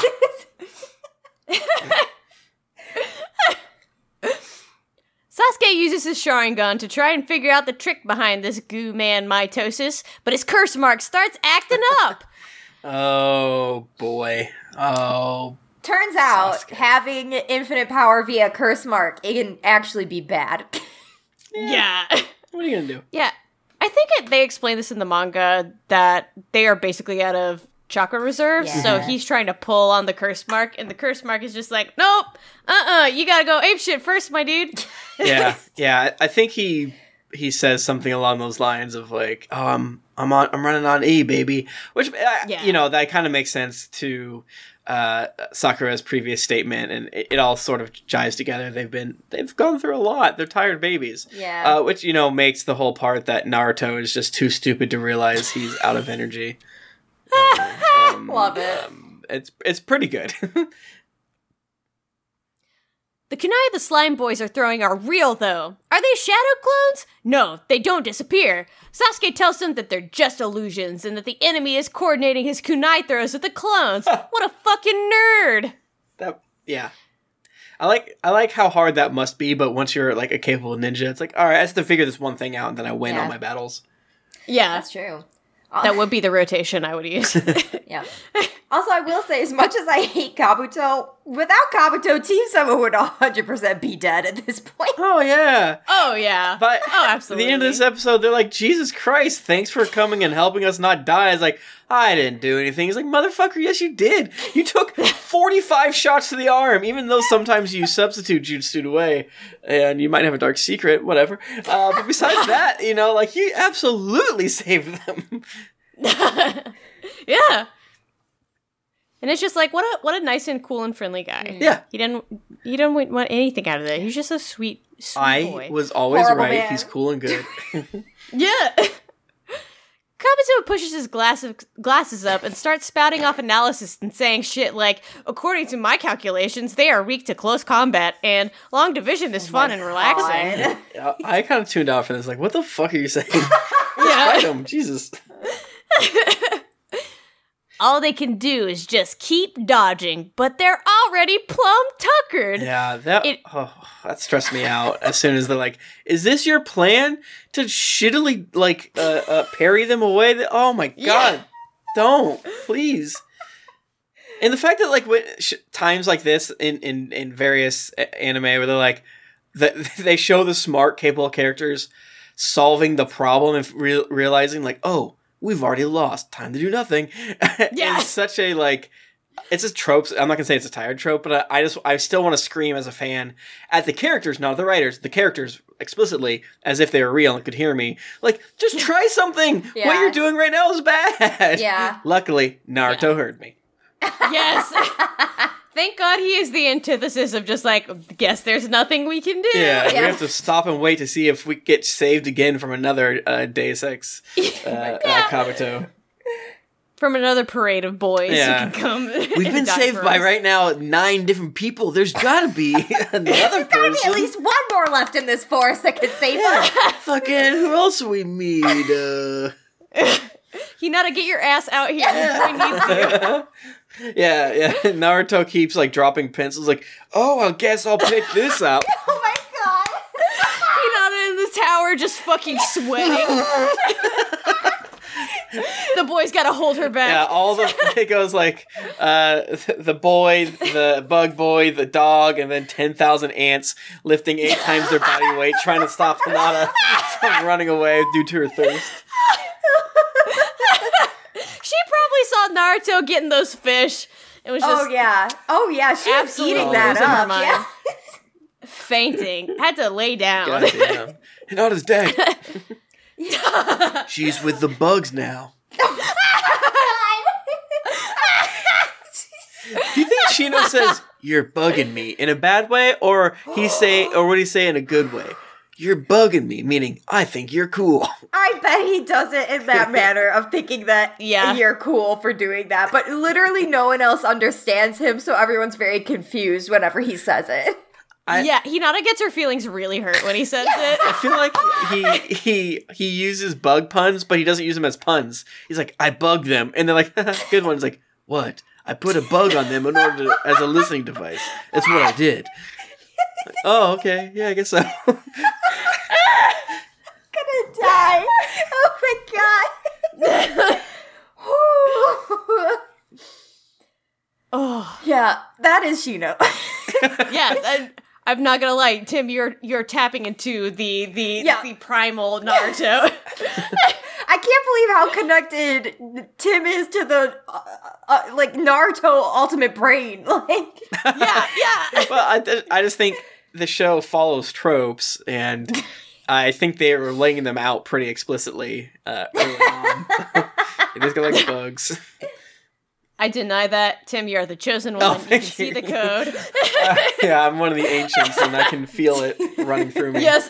Sasuke uses his Sharingan to try and figure out the trick behind this goo man mitosis, but his curse mark starts acting up. Oh, boy. Oh. Turns out, Sasuke. having infinite power via curse mark, it can actually be bad. Yeah. What are you going to do? Yeah. I think they explain this in the manga that they are basically out of chakra reserves, so he's trying to pull on the curse mark, and the curse mark is just like, nope, you gotta go apeshit first, my dude. Yeah. I think he says something along those lines of like, oh, I'm running on E, baby, which that kind of makes sense to Sakura's previous statement, and it all sort of jives together. They've gone through a lot. They're tired babies. Yeah. Which makes the whole part that Naruto is just too stupid to realize he's out of energy. Love it. It's pretty good. The kunai the slime boys are throwing are real, though. Are they shadow clones? No, they don't disappear. Sasuke tells them that they're just illusions and that the enemy is coordinating his kunai throws with the clones. What a fucking nerd! I like how hard that must be, but once you're like a capable ninja, it's like, all right, I have to figure this one thing out, and then I win all my battles. Yeah, That's true. that would be the rotation I would use. Yeah. Also, I will say, as much as I hate Kabuto, without Kabuto, Team 7 would 100% be dead at this point. Oh, yeah. Oh, yeah. But absolutely. at the end of this episode, they're like, Jesus Christ, thanks for coming and helping us not die. It's like, I didn't do anything. He's like, motherfucker, yes, you did. You took 45 shots to the arm, even though sometimes you substitute jutsu away, and you might have a dark secret, whatever. But besides that, you absolutely saved them. Yeah. And it's just like, what a nice and cool and friendly guy. Yeah. He didn't want anything out of it. He's just a sweet boy. I was always Horrible right. man. He's cool and good. Yeah. Kabuto pushes his glasses up and starts spouting off analysis and saying shit like, according to my calculations, they are weak to close combat, and long division is fun and relaxing. I kind of tuned out for this. Like, what the fuck are you saying? Yeah. Fight him, Jesus. All they can do is just keep dodging, but they're already plumb tuckered. Yeah, that stressed me out as soon as they're like, is this your plan to shittily, parry them away? Oh my god, don't. Please. And the fact that, like, when times like this in various anime where they're like, they show the smart, capable characters solving the problem and realizing, like, oh, we've already lost. Time to do nothing. Yeah. It's such a, like, it's a trope. I'm not going to say it's a tired trope, but I still want to scream as a fan at the characters, not the writers, the characters explicitly, as if they were real and could hear me. Like, just try something. Yeah. What you're doing right now is bad. Yeah. Luckily, Naruto heard me. Yes. Thank God he is the antithesis of just like, guess there's nothing we can do. Yeah, we have to stop and wait to see if we get saved again from another Deus Ex Kabuto. From another parade of boys Yeah. who can come. We've been saved by right now 9 different people. There's gotta be another person. Gotta be at least one more left in this forest that could save us. Fucking who else we meet? Hinata, get your ass out here. We need you. Yeah. Naruto keeps like dropping pencils. Like, oh, I guess I'll pick this up. Oh my god. Hinata in the tower just fucking sweating. The boy's gotta hold her back. Yeah, it goes like the boy, the bug boy, the dog, and then 10,000 ants lifting 8 times their body weight, trying to stop Hinata from running away due to her thirst. She probably saw Naruto getting those fish. It was just Oh yeah, she was eating that losing her up. mind. Yeah. Fainting. Had to lay down. Goddamn. Hinata's dead. She's with the bugs now. Do you think Shino says, "You're bugging me" in a bad way, or would he say in a good way? You're bugging me, meaning I think you're cool. I bet he does it in that manner of thinking that you're cool for doing that, but literally no one else understands him, so everyone's very confused whenever he says it. Hinata gets her feelings really hurt when he says it. I feel like he uses bug puns, but he doesn't use them as puns. He's like, I bug them, and they're like, good one. He's like, what? I put a bug on them as a listening device. That's what I did. Like, oh, okay. Yeah, I guess so. I'm gonna die. Oh my god. Oh. Yeah, that is Shino. Yeah, I'm not gonna lie, Tim. You're tapping into the primal Naruto. I can't believe how connected Tim is to the like Naruto ultimate brain. Like, yeah. Well, I just think the show follows tropes, and I think they were laying them out pretty explicitly early on. They just got like bugs. I deny that. Tim, you're the chosen one. You can see the code. Yeah, I'm one of the ancients, and I can feel it running through me. Yes.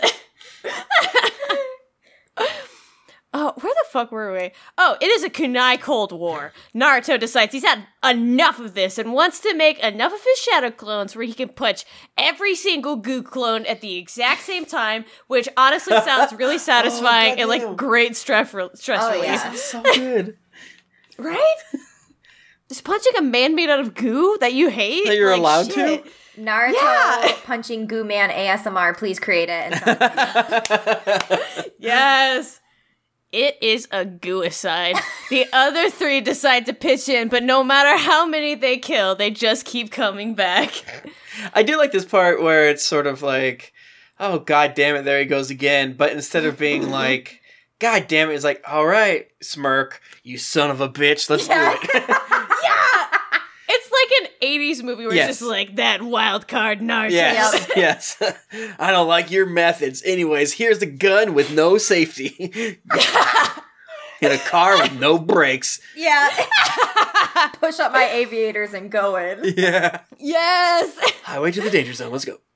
Oh, where the fuck were we? Oh, it is a kunai Cold War. Naruto decides he's had enough of this and wants to make enough of his shadow clones where he can punch every single goo clone at the exact same time, which honestly sounds really satisfying and like great stress release. Yeah. It's so good. Right? Just punching a man made out of goo that you hate? That you're allowed to? Naruto punching Goo Man ASMR, please create it. Yes. It is a gooicide. The other 3 decide to pitch in, but no matter how many they kill, they just keep coming back. I do like this part where it's sort of like, oh, god damn it, there he goes again. But instead of being like, god damn it, it's like, all right, Smirk, you son of a bitch, let's do it. Yeah! It's like an 80s movie where it's just like, that wild card Naruto. Yes. I don't like your methods. Anyways, here's the gun with no safety. In a car with no brakes. Yeah. Push up my aviators and go in. Yeah. Yes! Highway to the danger zone, let's go.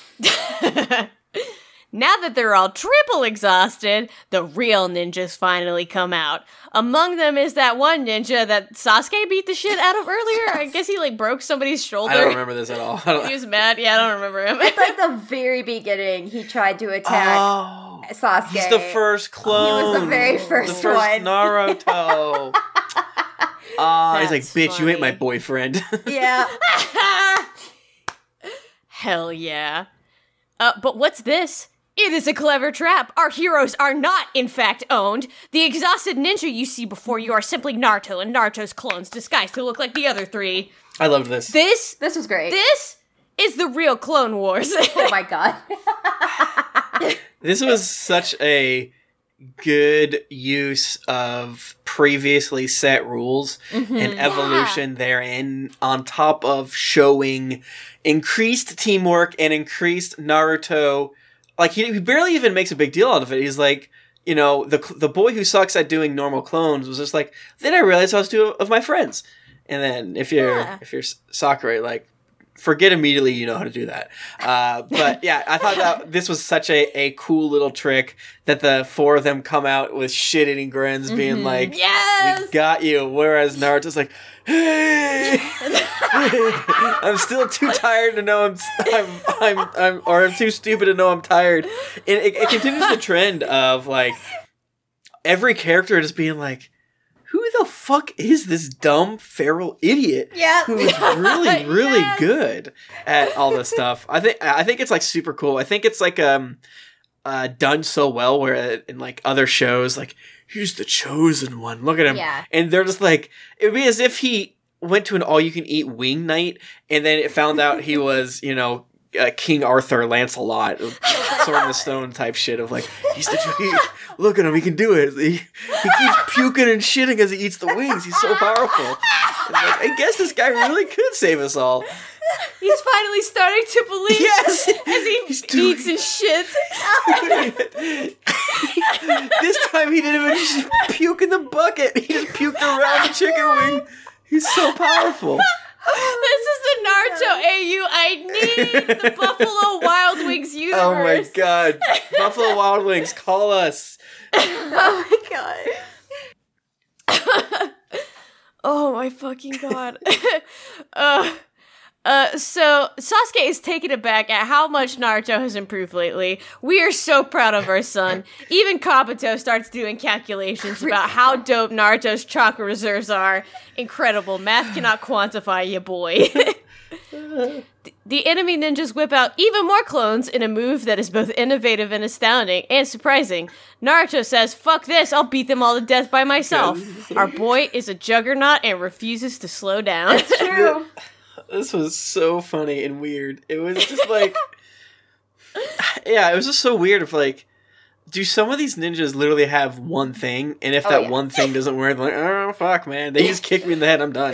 Now that they're all triple exhausted, the real ninjas finally come out. Among them is that one ninja that Sasuke beat the shit out of earlier. Yes. I guess he like broke somebody's shoulder. I don't remember this at all. He was mad. Yeah, I don't remember him. At like the very beginning, he tried to attack Sasuke. He's the first clone. He was the very first one. Naruto. He's like, bitch, funny. You ain't my boyfriend. Yeah. Hell yeah. But what's this? It is a clever trap. Our heroes are not, in fact, owned. The exhausted ninja you see before you are simply Naruto and Naruto's clones disguised to look like the other three. I loved this. This was great. This is the real Clone Wars. Oh my god. This was such a good use of previously set rules and evolution therein, on top of showing increased teamwork and increased Naruto. Like, he barely even makes a big deal out of it. He's like, you know, the boy who sucks at doing normal clones was just like, then I realized I was two of my friends. And then if you're Sakura, like, forget immediately you know how to do that. But yeah, I thought that this was such a cool little trick that the four of them come out with shit-eating grins being like, yes! We got you. Whereas Naruto's like, hey! I'm still too tired to know I'm too stupid to know I'm tired. And it continues the trend of like every character just being like, who the fuck is this dumb feral idiot? Yeah, who's really, really good at all this stuff. I think it's like super cool. I think it's like done so well where in like other shows, like, he's the chosen one. Look at him, and they're just like, it would be as if he went to an all-you-can-eat wing night, and then it found out he was, you know, King Arthur, Lancelot, Sword in the Stone type shit of like, look at him, he can do it. He keeps puking and shitting as he eats the wings. He's so powerful. Like, I guess this guy really could save us all. He's finally starting to believe yes! as he eats and shits. This time he didn't even just puke in the bucket. He just puked around the chicken wing. He's so powerful. This is the Naruto AU. I need the Buffalo Wild Wings universe. Oh my god. Buffalo Wild Wings, call us. Oh my god. Oh my fucking god. So Sasuke is taken aback at how much Naruto has improved lately. We are so proud of our son. Even Kabuto starts doing calculations about how dope Naruto's chakra reserves are. Incredible. Math cannot quantify ya, boy. The enemy ninjas whip out even more clones in a move that is both innovative and astounding and surprising. Naruto says, fuck this, I'll beat them all to death by myself. Our boy is a juggernaut and refuses to slow down. That's true. This was so funny and weird. It was just like, yeah, it was just so weird. Of like, do some of these ninjas literally have one thing? And if one thing doesn't work, they're like, oh fuck, man, they just kicked me in the head. I'm done.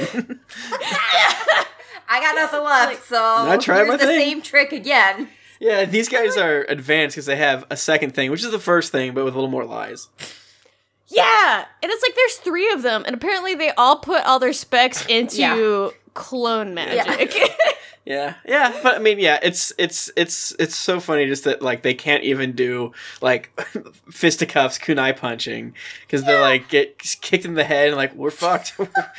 I got nothing left, so I tried my the thing. same trick again. Yeah, these guys are advanced because they have a second thing, which is the first thing, but with a little more lies. Yeah, and it's like there's 3 of them, and apparently they all put all their specs into clone magic. Yeah, but I mean, yeah, it's so funny just that like they can't even do like fisticuffs, kunai punching because they like get kicked in the head and like we're fucked.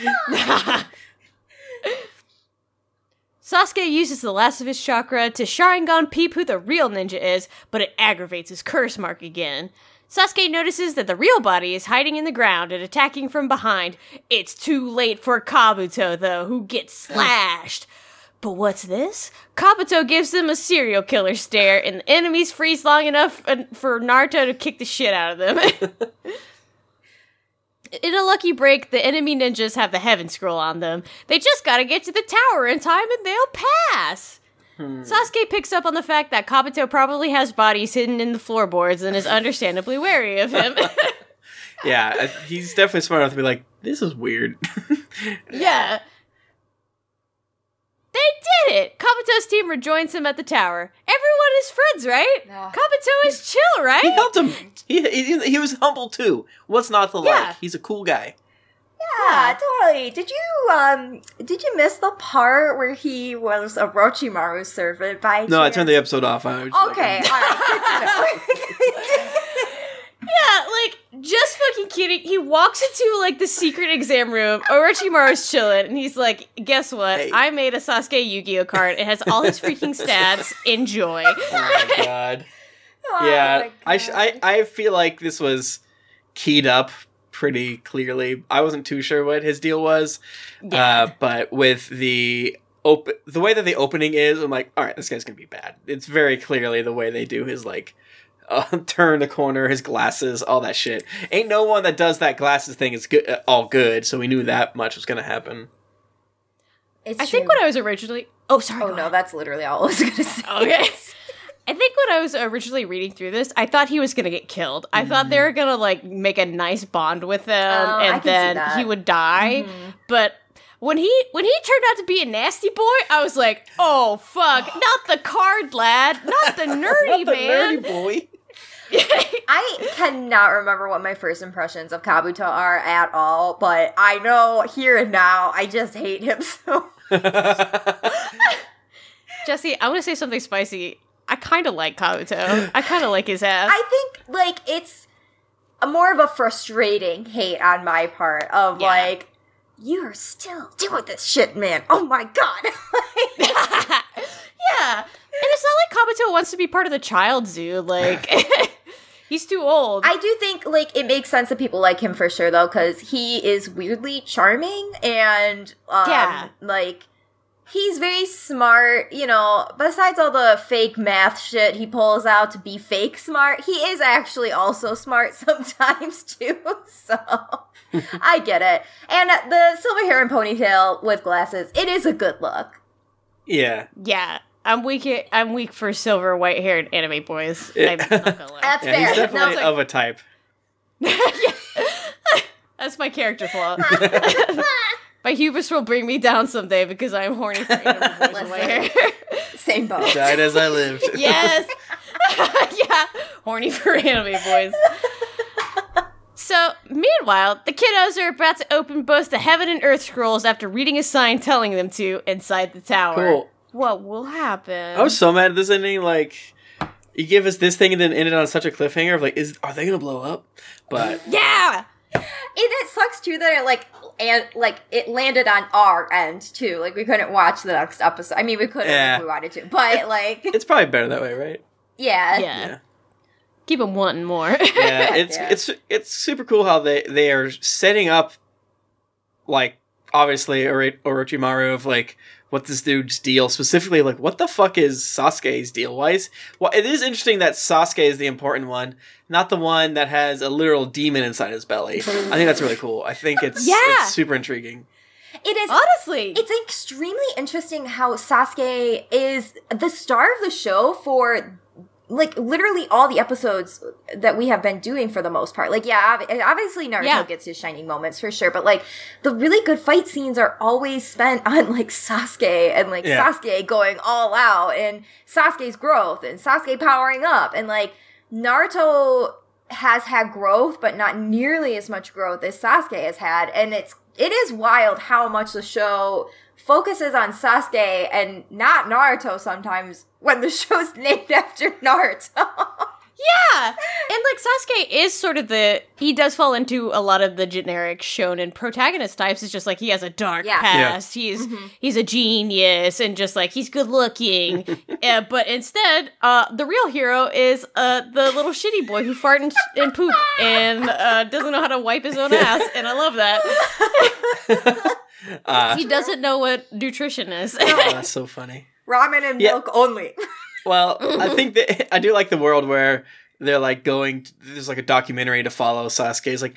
Sasuke uses the last of his chakra to Sharingan peep who the real ninja is, but it aggravates his curse mark again. Sasuke notices that the real body is hiding in the ground and attacking from behind. It's too late for Kabuto, though, who gets slashed. But what's this? Kabuto gives them a serial killer stare, and the enemies freeze long enough for Naruto to kick the shit out of them. In a lucky break, the enemy ninjas have the Heaven Scroll on them. They just gotta get to the tower in time and they'll pass. Sasuke picks up on the fact that Kabuto probably has bodies hidden in the floorboards and is understandably wary of him. Yeah, he's definitely smart enough to be like, this is weird. Yeah. They did it! Kabuto's team rejoins him at the tower. Everyone is friends, right? Kabuto is chill, right? He helped him. He was humble too. What's not to like? He's a cool guy. Yeah, totally. Did you miss the part where he was Orochimaru's servant by chance? No, I turned the episode off. Okay, all right. Yeah, like, just fucking kidding. He walks into, like, the secret exam room. Orochimaru's chilling, and he's like, guess what? Hey. I made a Sasuke Yu-Gi-Oh card. It has all his freaking stats. Enjoy. Oh, my God. Yeah, my God. I feel like this was keyed up pretty clearly. I wasn't too sure what his deal was. Yeah. But with the way that the opening is, I'm like, all right, this guy's going to be bad. It's very clearly the way they do his, like, turn the corner, his glasses, all that shit. Ain't no one that does that glasses thing is good, all good, so we knew that much was going to happen. It's I think when I was originally... Oh, sorry. Oh, no, that's literally all I was going to say. Okay. I think when I was originally reading through this, I thought he was going to get killed. I thought they were going to, like, make a nice bond with him, and then he would die. Mm-hmm. But when he turned out to be a nasty boy, I was like, oh, fuck. Not the card lad. Not the nerdy not the man. nerdy boy. I cannot remember what my first impressions of Kabuto are at all, but I know here and now, I just hate him so Jesse, I want to say something spicy. I kind of like Kabuto. I kind of like his ass. I think, like, it's more of a frustrating hate on my part of, like, you're still doing this shit, man. Oh my god. Yeah. And it's not like Kabuto wants to be part of the child zoo. Like, he's too old. I do think, like, it makes sense that people like him for sure, though, because he is weirdly charming and, like, he's very smart, you know, besides all the fake math shit he pulls out to be fake smart, he is actually also smart sometimes, too, so I get it. And the silver hair and ponytail with glasses, it is a good look. Yeah. Yeah. I'm weak for silver, white-haired anime boys. I'm not gonna lie. That's fair. He's definitely of a type. That's my character flaw. My hubris will bring me down someday because I'm horny for anime boys in my hair. Same boat. Died as I lived. Yes. Yeah. Horny for anime boys. So, meanwhile, the kiddos are about to open both the Heaven and Earth scrolls after reading a sign telling them to inside the tower. Cool. What will happen? I was so mad at this ending. Like, you give us this thing and then end it on such a cliffhanger of like, are they gonna blow up? But yeah, it sucks too that it landed on our end too. Like we couldn't watch the next episode. I mean, we could if we wanted to, but like it's probably better that way, right? Yeah. Keep them wanting more. Yeah, it's super cool how they are setting up, like obviously Orochimaru of like. What this dude's deal specifically, like what the fuck is Sasuke's deal? It is interesting that Sasuke is the important one, not the one that has a literal demon inside his belly. I think that's really cool. I think it's super intriguing. It is honestly. It's extremely interesting how Sasuke is the star of the show for like literally all the episodes that we have been doing for the most part. Like, obviously Naruto gets his shining moments for sure, but like the really good fight scenes are always spent on like Sasuke and like Sasuke going all out and Sasuke's growth and Sasuke powering up and like Naruto has had growth, but not nearly as much growth as Sasuke has had. And it is wild how much the show focuses on Sasuke and not Naruto sometimes when the show's named after Naruto. Yeah! And, like, Sasuke is sort of he does fall into a lot of the generic shonen protagonist types. It's just, like, he has a dark past. Yeah. He's a genius, and just, like, he's good looking. But instead, the real hero is the little shitty boy who fart and poop and doesn't know how to wipe his own ass, and I love that. He doesn't know what nutrition is. Oh, that's so funny. Ramen and milk only. Well, I think that I do like the world where they're like there's like a documentary to follow Sasuke. It's like,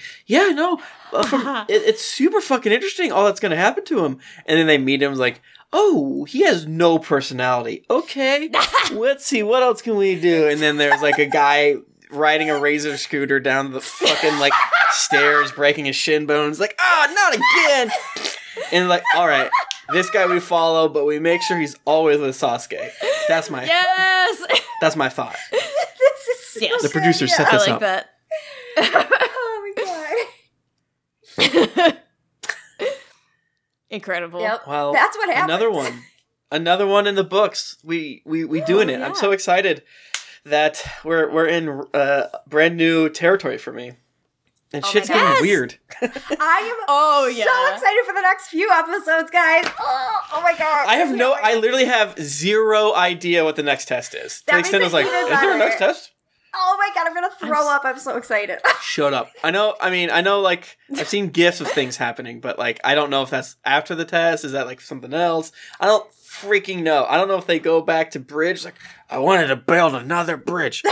it's super fucking interesting all that's going to happen to him. And then they meet him like, oh, he has no personality. Okay, let's see, what else can we do? And then there's like a guy riding a razor scooter down the fucking like stairs, breaking his shin bones. Like, not again. And like, all right, this guy we follow, but we make sure he's always with Sasuke. That's my That's my thought. This is the producer set this up. I like that. Oh my god! Incredible. Yep. Well, that's what happened. Another one in the books. We doing it. Yeah. I'm so excited that we're in brand new territory for me. And shit's getting weird. I am so excited for the next few episodes, guys. Oh my god. I literally have zero idea what the next test is. To the extent I was like, is there a next test? Oh my god, I'm gonna throw up. I'm so excited. Shut up. I know, like, I've seen gifs of things happening, but, like, I don't know if that's after the test. Is that, like, something else? I don't freaking know. I don't know if they go back to bridge. Like, I wanted to build another bridge.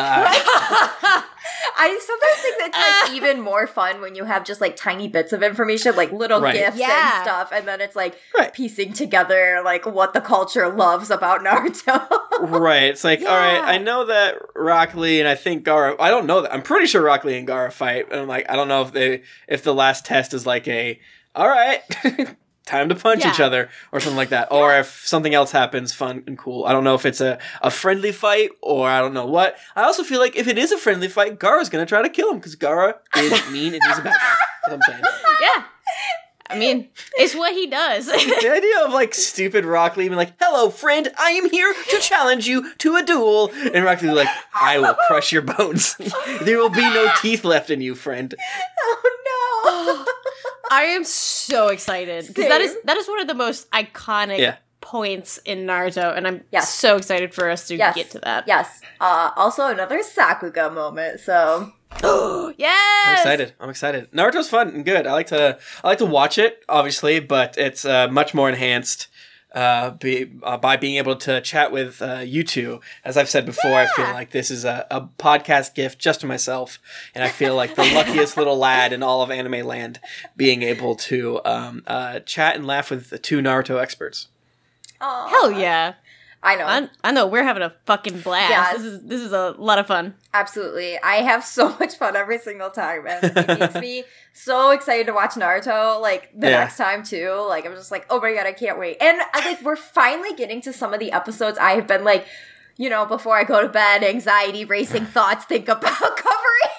I sometimes think that it's, like, even more fun when you have just, like, tiny bits of information, like, little gifs and stuff, and then it's, like, piecing together, like, what the culture loves about Naruto. Right. It's like, all right, I know that Rock Lee and I think Gaara, I don't know that. I'm pretty sure Rock Lee and Gaara fight, and I'm like, I don't know if the last test is like all right, time to punch each other or something like that. Or if something else happens fun and cool. I don't know if it's a friendly fight or I don't know what. I also feel like if it is a friendly fight, Gaara's going to try to kill him because Gaara is mean and he's a bad guy. That's what I'm saying. Yeah. I mean, it's what he does. The idea of, like, stupid Rock Lee being like, hello, friend, I am here to challenge you to a duel. And Rock Lee like, I will crush your bones. There will be no teeth left in you, friend. Oh, no. I am so excited. Because that is one of the most iconic points in Naruto. And I'm so excited for us to get to that. Yes. Also, another Sakuga moment, so... Yes! I'm excited. Naruto's fun and good. I like to watch it, obviously, but it's much more enhanced by being able to chat with you two. As I've said before, I feel like this is a podcast gift just to myself, and I feel like the luckiest little lad in all of anime land being able to chat and laugh with the two Naruto experts. Aww. Hell yeah. I know. I know. We're having a fucking blast. Yes. This is a lot of fun. Absolutely. I have so much fun every single time. And it makes me so excited to watch Naruto, like, the next time, too. Like, I'm just like, oh my god, I can't wait. And, like, we're finally getting to some of the episodes I have been, like, you know, before I go to bed, anxiety, racing thoughts, think about covering.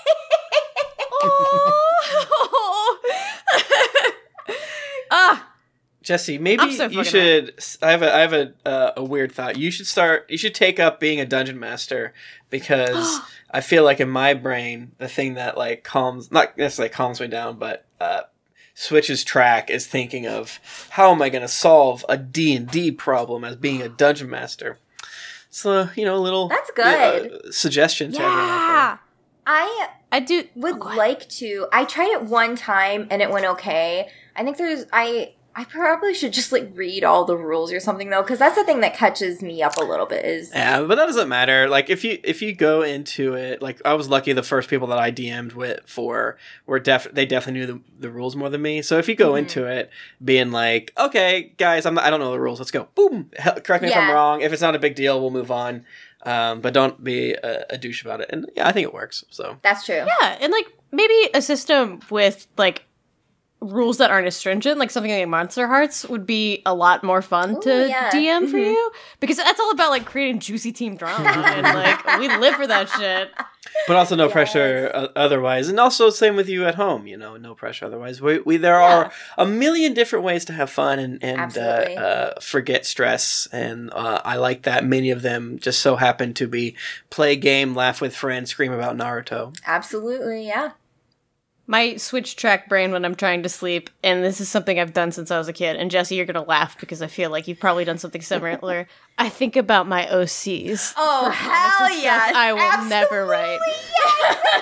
Jesse, maybe you should. I have a weird thought. You should take up being a dungeon master because I feel like in my brain the thing that, like, not necessarily calms me down, but switches track is thinking of how am I going to solve a D&D problem as being a dungeon master. So, you know, a little that's good suggestion to everyone out there. I would like to. I tried it one time and it went okay. I think I probably should just, like, read all the rules or something, though, because that's the thing that catches me up a little bit is... Yeah, but that doesn't matter. Like, if you go into it... Like, I was lucky the first people that I DM'd were they definitely knew the rules more than me. So if you go into it being like, okay, guys, I don't know the rules, let's go. Boom! Correct me if I'm wrong. If it's not a big deal, we'll move on. But don't be a douche about it. And, yeah, I think it works, so... That's true. Yeah, and, like, maybe a system with, like, rules that aren't as stringent, like something like Monster Hearts, would be a lot more fun to DM for you, because that's all about, like, creating juicy team drama, and, like, we live for that shit. But also no pressure otherwise, and also same with you at home. You know, no pressure otherwise. There are a million different ways to have fun and forget stress, and I like that many of them just so happen to be play game, laugh with friends, scream about Naruto. Absolutely, yeah. My switch track brain when I'm trying to sleep, and this is something I've done since I was a kid, and Jesse, you're going to laugh because I feel like you've probably done something similar. I think about my OCs. Oh, hell yes. I will never write. Yes.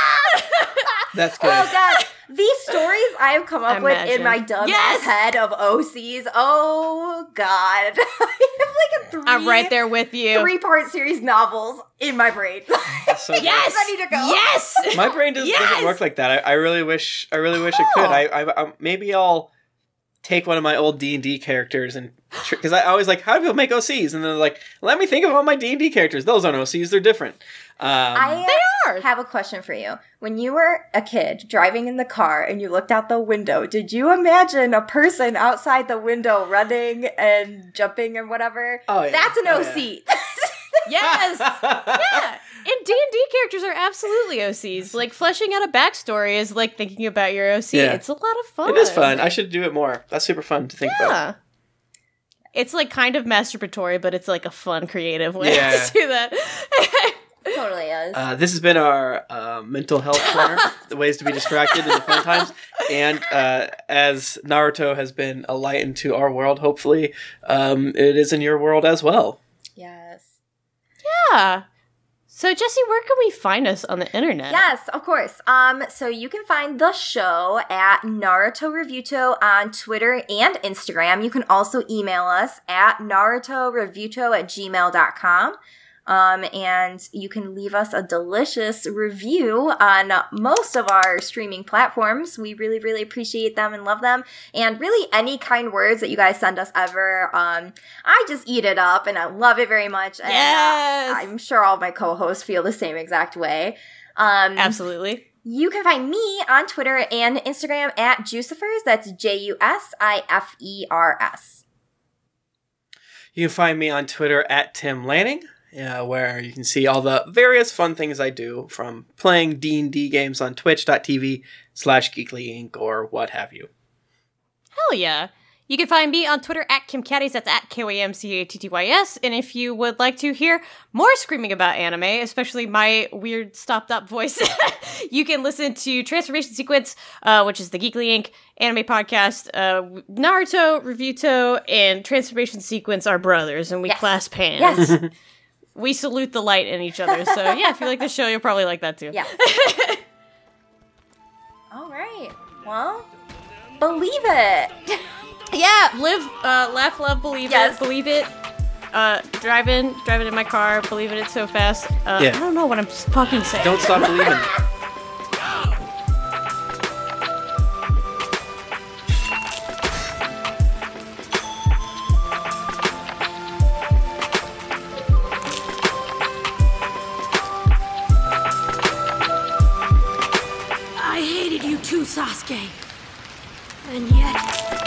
That's good. Oh, God. These stories I have come up with in my dumb head of OCs. Oh, God. I have, like, I'm right there with you. 3-part series novels in my brain. So yes! Ready to go. Yes! My brain doesn't work like that. I really wish it could. I maybe I'll take one of my old D&D characters and... Because I always like, how do people make OCs? And then they're like, let me think of all my D&D characters. Those aren't OCs, they're different. They are! Have a question for you. When you were a kid driving in the car and you looked out the window, did you imagine a person outside the window running and jumping and whatever? Oh, yeah. That's an OC. Yeah. Yes! Yeah! And D&D characters are absolutely OCs. Like, fleshing out a backstory is like thinking about your OC. Yeah. It's a lot of fun. It is fun. I should do it more. That's super fun to think about. It's, like, kind of masturbatory, but it's, like, a fun, creative way to do that. It totally is. This has been our mental health corner, the ways to be distracted in the fun times. And as Naruto has been a light into our world, hopefully, it is in your world as well. Yes. Yeah. So, Jessie, where can we find us on the internet? Yes, of course. So you can find the show at Naruto Revuto on Twitter and Instagram. You can also email us at narutorevuto@gmail.com. And you can leave us a delicious review on most of our streaming platforms. We really, really appreciate them and love them. And really any kind words that you guys send us ever, I just eat it up and I love it very much. And yes! I'm sure all my co-hosts feel the same exact way. Absolutely. You can find me on Twitter and Instagram at Jusifers. That's JUSIFERS. You can find me on Twitter at Tim Lanning. Where you can see all the various fun things I do, from playing D&D games on twitch.tv/geeklyinc or what have you. Hell yeah. You can find me on Twitter at KimCatties, that's at KYMCATTYS, and if you would like to hear more screaming about anime, especially my weird stopped-up voice, you can listen to Transformation Sequence, which is the Geekly Inc. anime podcast. Naruto, Revuto, and Transformation Sequence are brothers, and we clasp hands. Yes. We salute the light in each other. So, yeah, if you like the show, you'll probably like that, too. Yeah. All right. Well, believe it. Yeah, live, laugh, love, believe it. Believe it. Driving in my car, believing it so fast. I don't know what I'm fucking saying. Don't stop believing. Sasuke. And yet...